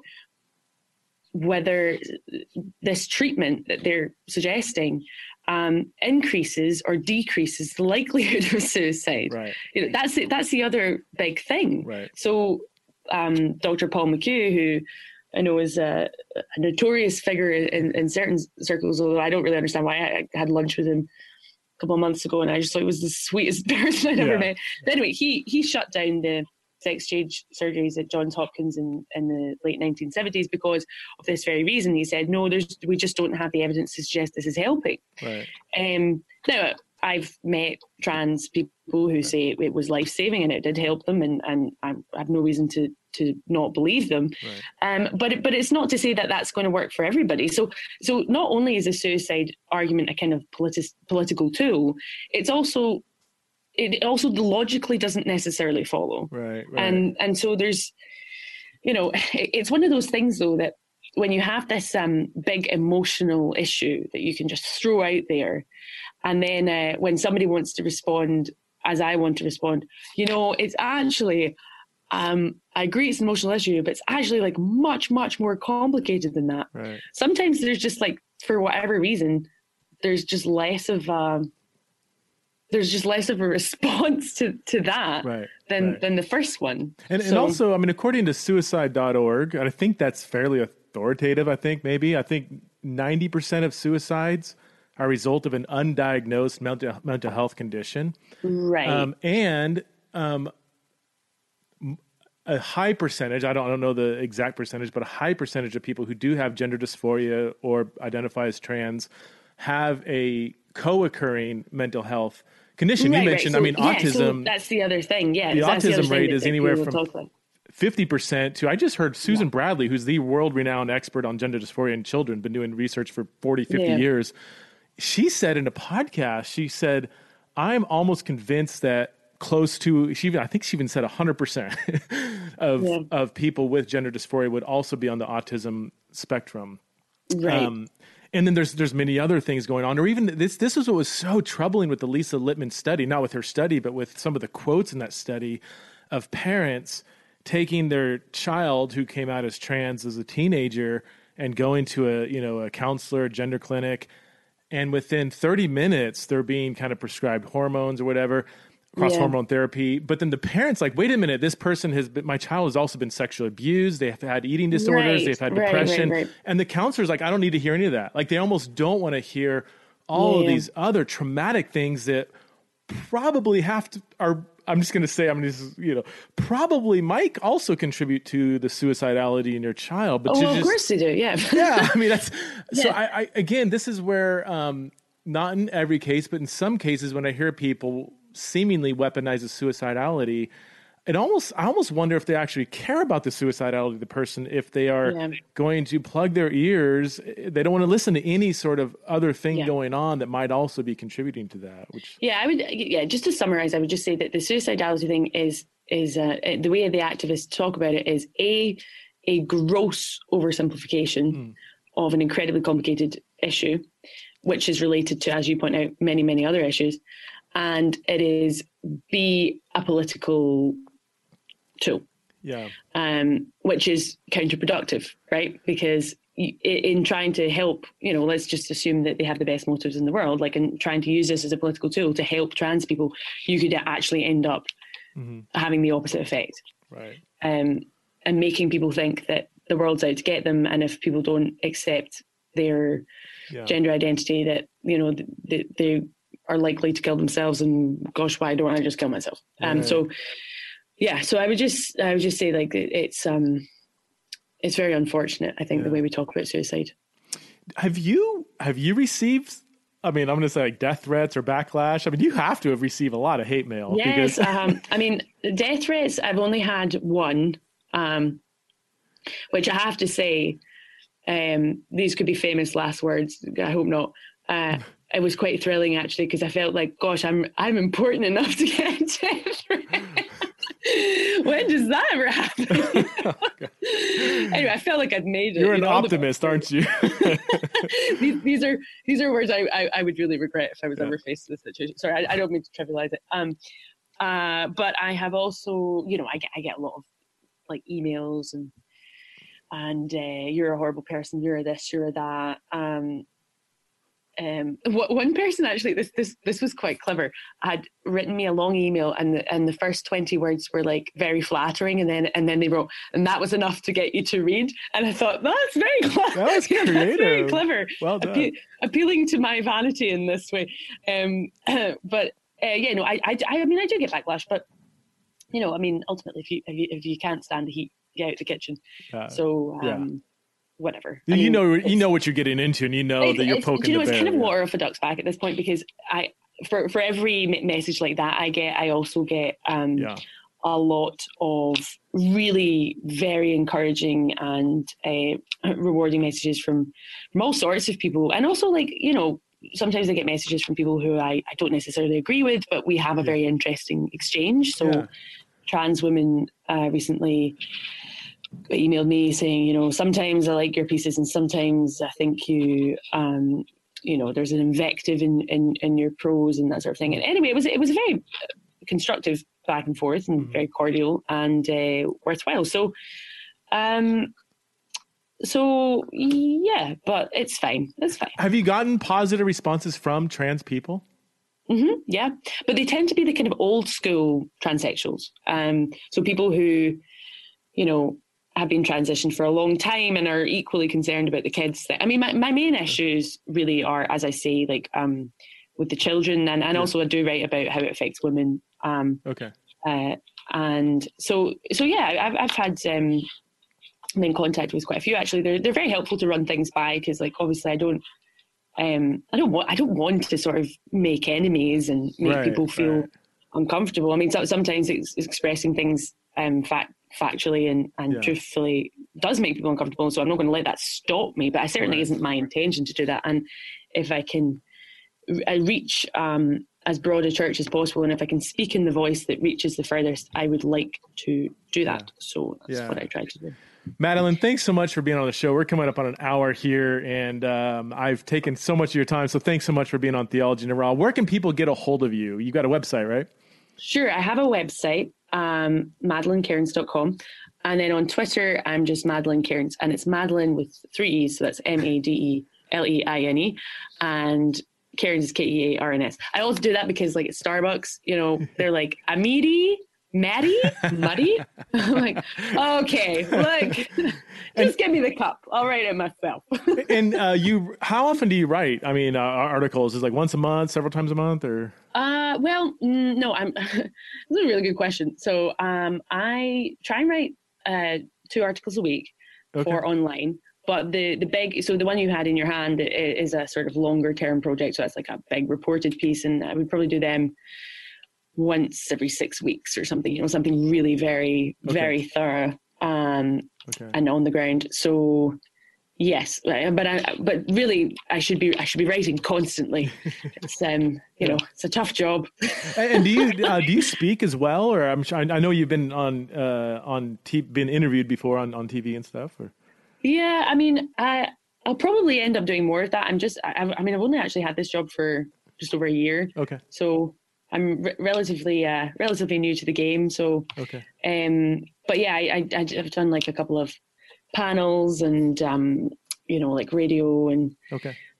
whether this treatment that they're suggesting um, increases or decreases the likelihood of suicide. Right. You know, that's the, that's the other big thing. Right. So um, Doctor Paul McHugh, who I know is a, a notorious figure in, in certain circles, although I don't really understand why. I, I had lunch with him a couple of months ago, and I just thought he was the sweetest person I'd yeah. ever met. But anyway, he he shut down the sex change surgeries at Johns Hopkins in, in the late nineteen seventies because of this very reason. He said, no, there's we just don't have the evidence to suggest this is helping. Right. Um, now, I've met trans people who say it, it was life-saving and it did help them, and, and I have no reason to to not believe them. Right. Um, but it, but it's not to say that that's going to work for everybody. So so not only is a suicide argument a kind of politi- political tool, it's also it also logically doesn't necessarily follow. Right, right. And and so there's, you know, it's one of those things though that when you have this um, big emotional issue that you can just throw out there, and then uh, when somebody wants to respond as I want to respond, you know, it's actually, um, I agree it's an emotional issue, but it's actually like much, much more complicated than that. Right. Sometimes there's just like, for whatever reason, there's just less of um, there's just less of a response to, to that right, than, right. than the first one. And, so, and also, I mean, according to suicide dot org, and I think that's fairly authoritative, I think maybe, I think ninety percent of suicides are a result of an undiagnosed mental, mental health condition. Right. Um, and um, a high percentage, I don't, I don't know the exact percentage, but a high percentage of people who do have gender dysphoria or identify as trans have a co-occurring mental health condition. Right, you mentioned, right. So, I mean, yeah, autism. So that's the other thing. Yeah. The that's autism the rate that, is that anywhere from fifty percent to, I just heard Susan yeah. Bradley, who's the world-renowned expert on gender dysphoria in children, been doing research for forty, fifty yeah. years. She said in a podcast, she said, I'm almost convinced that close to, she even, I think she even said one hundred percent of, yeah. of people with gender dysphoria would also be on the autism spectrum. Right. Um, and then there's there's many other things going on, or even this this is what was so troubling with the Lisa Littman study, not with her study, but with some of the quotes in that study of parents taking their child who came out as trans as a teenager and going to a, you know, a counselor, a gender clinic, and within thirty minutes they're being kind of prescribed hormones or whatever, cross yeah. hormone therapy. But then the parents like, wait a minute, this person has been, my child has also been sexually abused. They've had eating disorders. Right, they've had right, depression. Right, right. And the counselor's like, I don't need to hear any of that. Like they almost don't want to hear all yeah. of these other traumatic things that probably have to, are, I'm just going to say, I'm just, you know, probably might also contribute to the suicidality in your child. But oh, well, just, of course they do. Yeah. yeah. I mean, that's, yeah. so I, I, again, this is where, um, not in every case, but in some cases when I hear people seemingly weaponizes suicidality, it almost I almost wonder if they actually care about the suicidality of the person, if they are yeah. going to plug their ears. They don't want to listen to any sort of other thing yeah. going on that might also be contributing to that. Which yeah, I would yeah, just to summarize, I would just say that the suicidality thing is is uh, the way the activists talk about it is a a gross oversimplification mm. of an incredibly complicated issue, which is related to, as you point out, many, many other issues. And it is B, a political tool, yeah, um, which is counterproductive, right? Because in trying to help, you know, let's just assume that they have the best motives in the world, like in trying to use this as a political tool to help trans people, you could actually end up mm-hmm. having the opposite effect. Right. Um, and making people think that the world's out to get them, and if people don't accept their Yeah. gender identity, that, you know, they, they are likely to kill themselves, and gosh, why don't I just kill myself? Um, Right. so yeah, so I would just, I would just say like it, it's, um, it's very unfortunate, I think, Yeah. the way we talk about suicide. Have you have you received? I mean, I'm going to say like death threats or backlash. I mean, you have to have received a lot of hate mail. Yes, Because um, I mean, death threats, I've only had one, um, which I have to say, um, these could be famous last words. I hope not. Uh, it was quite thrilling, actually, because I felt like, gosh, I'm I'm important enough to get a death threat. When does that ever happen? Anyway, I felt like I'd made it. you're you an know, all the optimist, best aren't you? these, these are these are words I, I, I would really regret if I was Yeah. ever faced with this situation. Sorry, I, I don't mean to trivialize it. Um, uh, but I have also, you know, I get I get a lot of like emails and and uh, you're a horrible person, you're this, you're that. Um, um, what, one person actually, this this this was quite clever, had written me a long email, and the, and the first twenty words were like very flattering, and then and then they wrote, and that was enough to get you to read. And I thought, that's very clever. That was Yeah, that's very creative. clever. Well done. Appe- appealing to my vanity in this way. Um, but uh, yeah, no, I, I I mean I do get backlash, but you know, I mean, ultimately, if you if you, if you can't stand the heat, get out the kitchen. Uh, So. Um, yeah. Whatever. You I mean, know, you know what you're getting into, and you know it, that you're it's, poking do you know, the it's bear. kind of yeah. water off a duck's back at this point, because I, for for every message like that I get, I also get um, Yeah. a lot of really very encouraging and uh, rewarding messages from from all sorts of people, and also like, you know, sometimes I get messages from people who I, I don't necessarily agree with, but we have a Yeah. very interesting exchange. So Yeah. trans women uh, recently emailed me saying, you know, sometimes I like your pieces and sometimes I think you, um, you know, there's an invective in, in, in your prose and that sort of thing. And anyway, it was it was a very constructive back and forth and Mhm. very cordial and uh, worthwhile. So, um, so yeah, but it's fine. It's fine. Have you gotten positive responses from trans people? Mm-hmm, yeah, but they tend to be the kind of old school transsexuals. Um, so people who, you know, have been transitioned for a long time and are equally concerned about the kids. I mean, my, my main issues really are, as I say, like um, with the children, and, and Yeah. also I do write about how it affects women. Um, Okay. uh, and so, so yeah, I've I've had um, I'm in contact with quite a few actually. They're they're very helpful to run things by, because like obviously I don't. Um, I don't want. I don't want to sort of make enemies and make Right, people feel right. uncomfortable. I mean, so, sometimes it's expressing things um, fact, factually and, and Yeah. truthfully does make people uncomfortable. So I'm not going to let that stop me. But I certainly Right. isn't my intention to do that. And if I can I reach um, as broad a church as possible, and if I can speak in the voice that reaches the furthest, I would like to do that. Yeah. So that's Yeah. what I try to do. Madeline, thanks so much for being on the show. We're coming up on an hour here, and um, I've taken so much of your time. So thanks so much for being on Theology in the Raw. Where can people get a hold of you? You got a website, right? Sure. I have a website, um, madeline cairns dot com. And then on Twitter, I'm just Madeline Cairns. And it's Madeline with three E's. So that's M A D E L E I N E. And Cairns is K E A R N S. I also do that because, like, at Starbucks, you know, they're like, Amiri, Maddie, Muddy. I'm like, okay, look, just give me the cup. I'll write it myself. And uh, you, how often do you write? I mean, uh, articles is it like once a month, several times a month, or? Uh, well, mm, no, I'm, this is a really good question. So um, I try and write uh, two articles a week Okay. for online. But the, the big, so the one you had in your hand is a sort of longer term project. So that's like a big reported piece. And I would probably do them once every six weeks or something, you know, something really very, Okay. very thorough um, Okay. and on the ground. So yes, but I, but really I should be, I should be writing constantly. It's, um, you Yeah. know, it's a tough job. And and do you uh, do you speak as well, or I'm sure, I know you've been on uh, on t- been interviewed before on, on T V and stuff, or? Yeah, I mean, I, I'll probably end up doing more of that. I'm just, I, I mean, I've only actually had this job for just over a year. Okay. So I'm re- relatively, uh, relatively new to the game. So, Okay. um, but yeah, I, I, I've done like a couple of panels and, um, you know, like radio and Okay.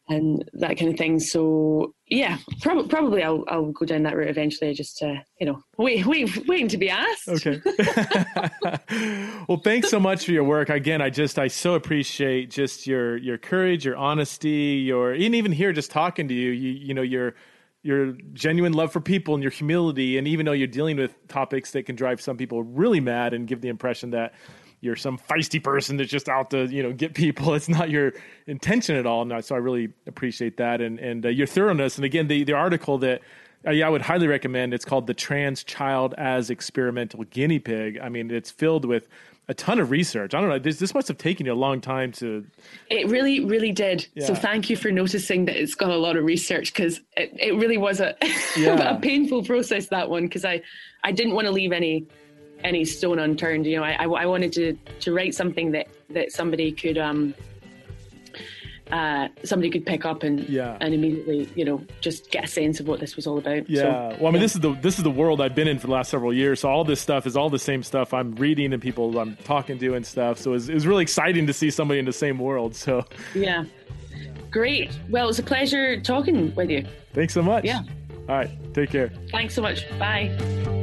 and that kind of thing. So yeah, prob- probably I'll I'll go down that route eventually. Just to, you know, wait, wait, waiting to be asked. Okay. Well, thanks so much for your work. Again, I just I so appreciate just your your courage, your honesty, your and even here just talking to you, you you know your your genuine love for people and your humility, and even though you're dealing with topics that can drive some people really mad and give the impression that you're some feisty person that's just out to, you know, get people. It's not your intention at all. No, so I really appreciate that. And, and uh, your thoroughness. And again, the, the article that uh, yeah, I would highly recommend, it's called The Trans Child as Experimental Guinea Pig. I mean, it's filled with a ton of research. I don't know. This, this must have taken you a long time to. It really, really did. Yeah. So thank you for noticing that it's got a lot of research, because it, it really was a, yeah. a painful process, that one, because I, I didn't want to leave any any stone unturned. You know, I, I, I wanted to, to write something that, that somebody could um uh somebody could pick up and yeah. and immediately, you know, just get a sense of what this was all about. Yeah. So, well, I mean, yeah. this is the this is the world I've been in for the last several years. So all this stuff is all the same stuff I'm reading and people I'm talking to and stuff. So it was, it was really exciting to see somebody in the same world. So yeah, great. Well, it was a pleasure talking with you. Thanks so much. Yeah. All right. Take care. Thanks so much. Bye.